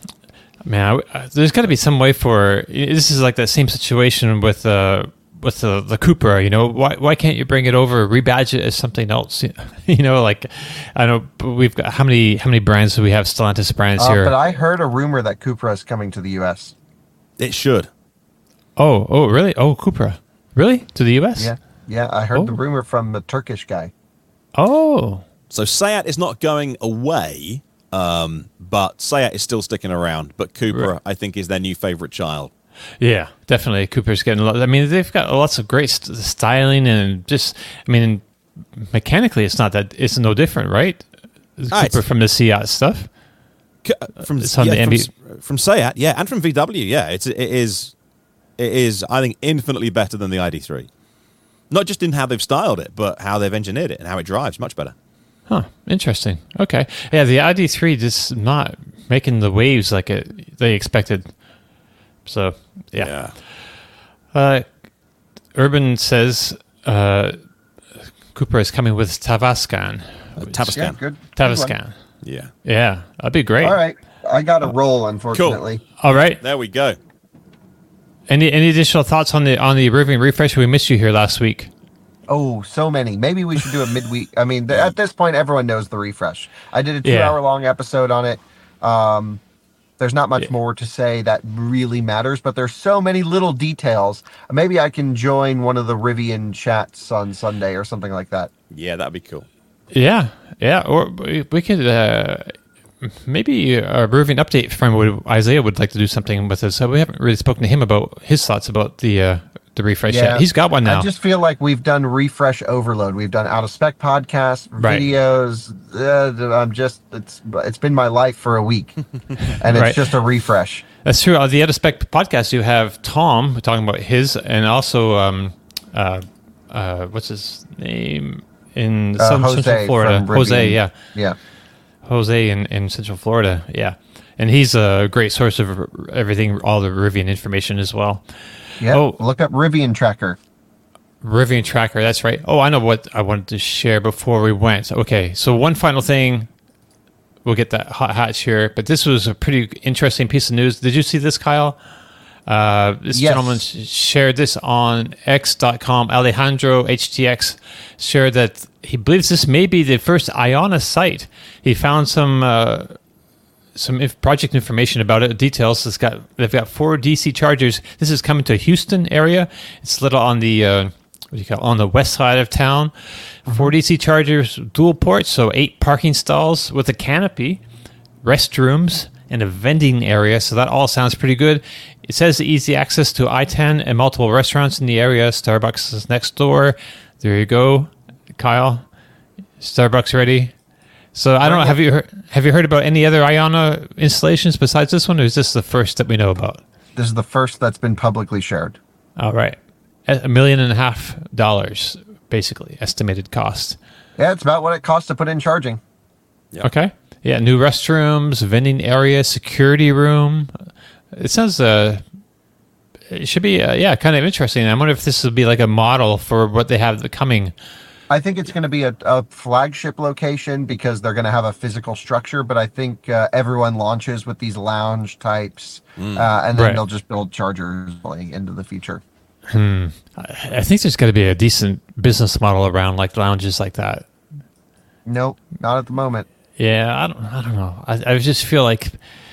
man, I, uh, there's got to be some way for this. Is like that same situation with uh with the the Cupra. You know, why why can't you bring it over, rebadge it as something else? You know, like I know but we've got how many how many brands do we have? Stellantis brands Uh, here. but I heard a rumor that Cupra is coming to the U S. it should. oh, oh, really? Oh, Cupra, really to the U S? Yeah, yeah. I heard Oh. the rumor from the Turkish guy. Oh, So Seat is not going away, um, but Seat is still sticking around. But Cupra, Right. I think, is their new favorite child. yeah, definitely. Cooper's getting a lot. I mean, they've got lots of great st- styling and just. I mean, mechanically, it's not that it's no different, right? Ah, Cooper it's- from the Seat stuff. C- From It's on yeah, the from, M B S- from Seat, yeah, and from V W, yeah. It's it is it is I think infinitely better than the I D three. Not just in how they've styled it, but how they've engineered it and how it drives. Much better. Huh. Interesting. Okay. Yeah, the I D three just not making the waves like it they expected. So yeah. Uh, Urban says uh, Cooper is coming with Tavascan. Uh, Tavascan. Yeah, good. good one. Tavascan. Yeah. Yeah, that'd be great. All right, I got a roll, unfortunately. All right. There we go. Any any additional thoughts on the on the Rivian refresh? We missed you here last week. Oh, so many. Maybe we should do a midweek. I mean, th- at this point, everyone knows the refresh. I did a Yeah. two-hour-long episode on it. Um, there's not much Yeah. more to say that really matters, but there's so many little details. Maybe I can join one of the Rivian chats on Sunday or something like that. Yeah, that'd be cool. Yeah, yeah. Or we we could uh, maybe a Rivian update friend would Isaiah would like to do something with us. So we haven't really spoken to him about his thoughts about the uh, the refresh yet. He's got one now. I just feel like we've done refresh overload. We've done out of spec podcasts, Right. videos. Uh, I'm just it's it's been my life for a week, and it's Right. just a refresh. That's true. On the Out of Spec podcast, you have Tom talking about his, and also um, uh, uh, what's his name in Uh, Southern Jose Central Florida? from Jose, Rivian. yeah, Yeah. Jose in, in Central Florida, yeah, and he's a great source of everything, all the Rivian information as well. Yeah. Oh. Look up Rivian Tracker. Rivian Tracker, that's right. Oh, I know what I wanted to share before we went. Okay, so one final thing. We'll get that hot hatch here, but this was a pretty interesting piece of news. Did you see this, Kyle? Uh, this Yes. gentleman sh- shared this on X dot com. Alejandro H T X shared that he believes this may be the first Iona site. He found some uh, some if project information about it, details. It's got they've got four D C chargers. This is coming to Houston area. It's a little on the uh, what do you call it, on the west side of town. Four D C chargers, dual ports, so eight parking stalls with a canopy, restrooms, and a vending area. So that all sounds pretty good. It says easy access to I ten and multiple restaurants in the area. Starbucks is next door. There you go, Kyle. Starbucks ready. So I don't know. Have you heard, have you heard about any other Iona installations besides this one, or is this the first that we know about? This is the first that's been publicly shared. All right, a million and a half dollars, basically estimated cost. Yeah, it's about what it costs to put in charging. Yep. Okay. Yeah, new restrooms, vending area, security room. It sounds uh, it should be uh, yeah, kind of interesting. I wonder if this will be like a model for what they have coming. I think it's going to be a, a flagship location because they're going to have a physical structure, but I think uh, everyone launches with these lounge types, mm. uh, and then right. they'll just build chargers into the future. Hmm. I think there's got to be a decent business model around like lounges like that. Nope, not at the moment. Yeah, I don't. I don't know. I, I just feel like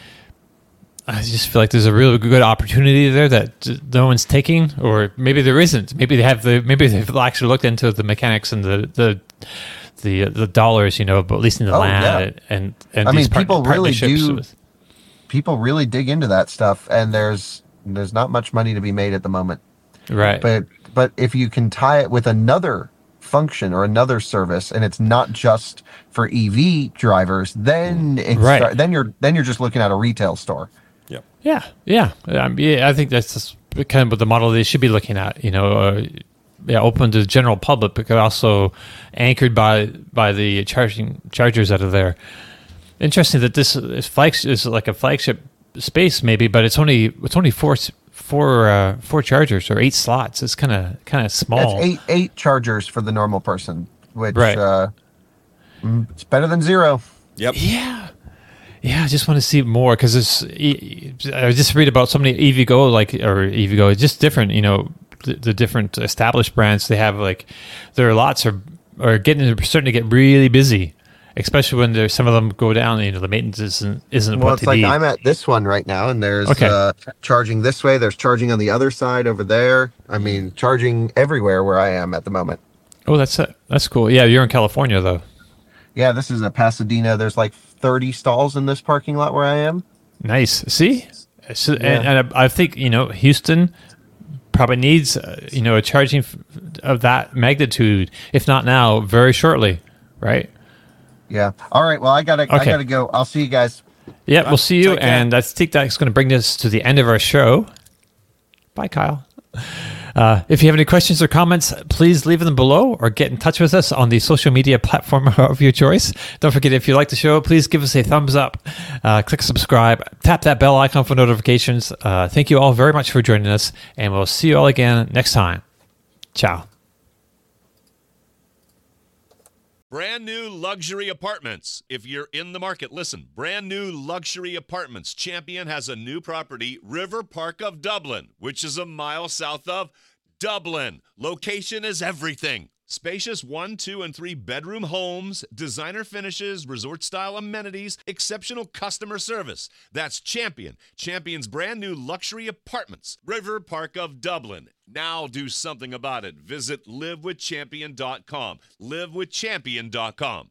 I just feel like there's a really good opportunity there that no one's taking, or maybe there isn't. Maybe they have the. Maybe they've actually looked into the mechanics and the the the, the dollars, you know, but at least in the oh, land yeah. and and I these mean, part- people really do. with, People really dig into that stuff, and there's there's not much money to be made at the moment. right? But but if you can tie it with another function or another service, and it's not just for E V drivers, then it's Right. start, then you're then you're just looking at a retail store. Yep. Yeah, yeah, um, yeah. I think that's just kind of what the model they should be looking at. You know, uh, yeah, open to the general public, but also anchored by by the charging chargers that are there. Interesting that this is flag is like a flagship space, maybe, but it's only it's only four four uh, four chargers or eight slots. It's kind of kind of small. It's eight eight chargers for the normal person, which Right. uh, mm, it's better than zero. Yep. Yeah. Yeah, I just want to see more because it's. I just read about so many EVgo like or EVgo. It's just different, you know, the, the different established brands they have. Like their lots are are getting starting to get really busy, especially when there's some of them go down. You know, the maintenance isn't isn't Well, what it's they like need. I'm at this one right now, and there's Okay. uh, charging this way. There's charging on the other side over there. I mean, charging everywhere where I am at the moment. Oh, that's it. That's cool. Yeah, you're in California though. Yeah, this is a Pasadena. There's like thirty stalls in this parking lot where I am. Nice. See, so, Yeah. and, and I, I think you know Houston probably needs uh, you know a charging f- of that magnitude, if not now, very shortly, right? Yeah. All right. Well, I gotta I Okay. gotta go. I'll see you guys. Yeah, we'll see you, Take care. and I think that's going to bring us to the end of our show. Bye, Kyle. Uh, if you have any questions or comments, please leave them below or get in touch with us on the social media platform of your choice. Don't forget, if you like the show, please give us a thumbs up, uh, click subscribe, tap that bell icon for notifications. Uh, thank you all very much for joining us, and we'll see you all again next time. Ciao. Brand new luxury apartments. If you're in the market, listen. Brand new luxury apartments. Champion has a new property, River Park of Dublin, which is a mile south of Dublin. Location is everything. Spacious one, two, and three bedroom homes, designer finishes, resort-style amenities, exceptional customer service. That's Champion. Champion's brand new luxury apartments, River Park of Dublin. Now do something about it. Visit live with champion dot com. live with champion dot com.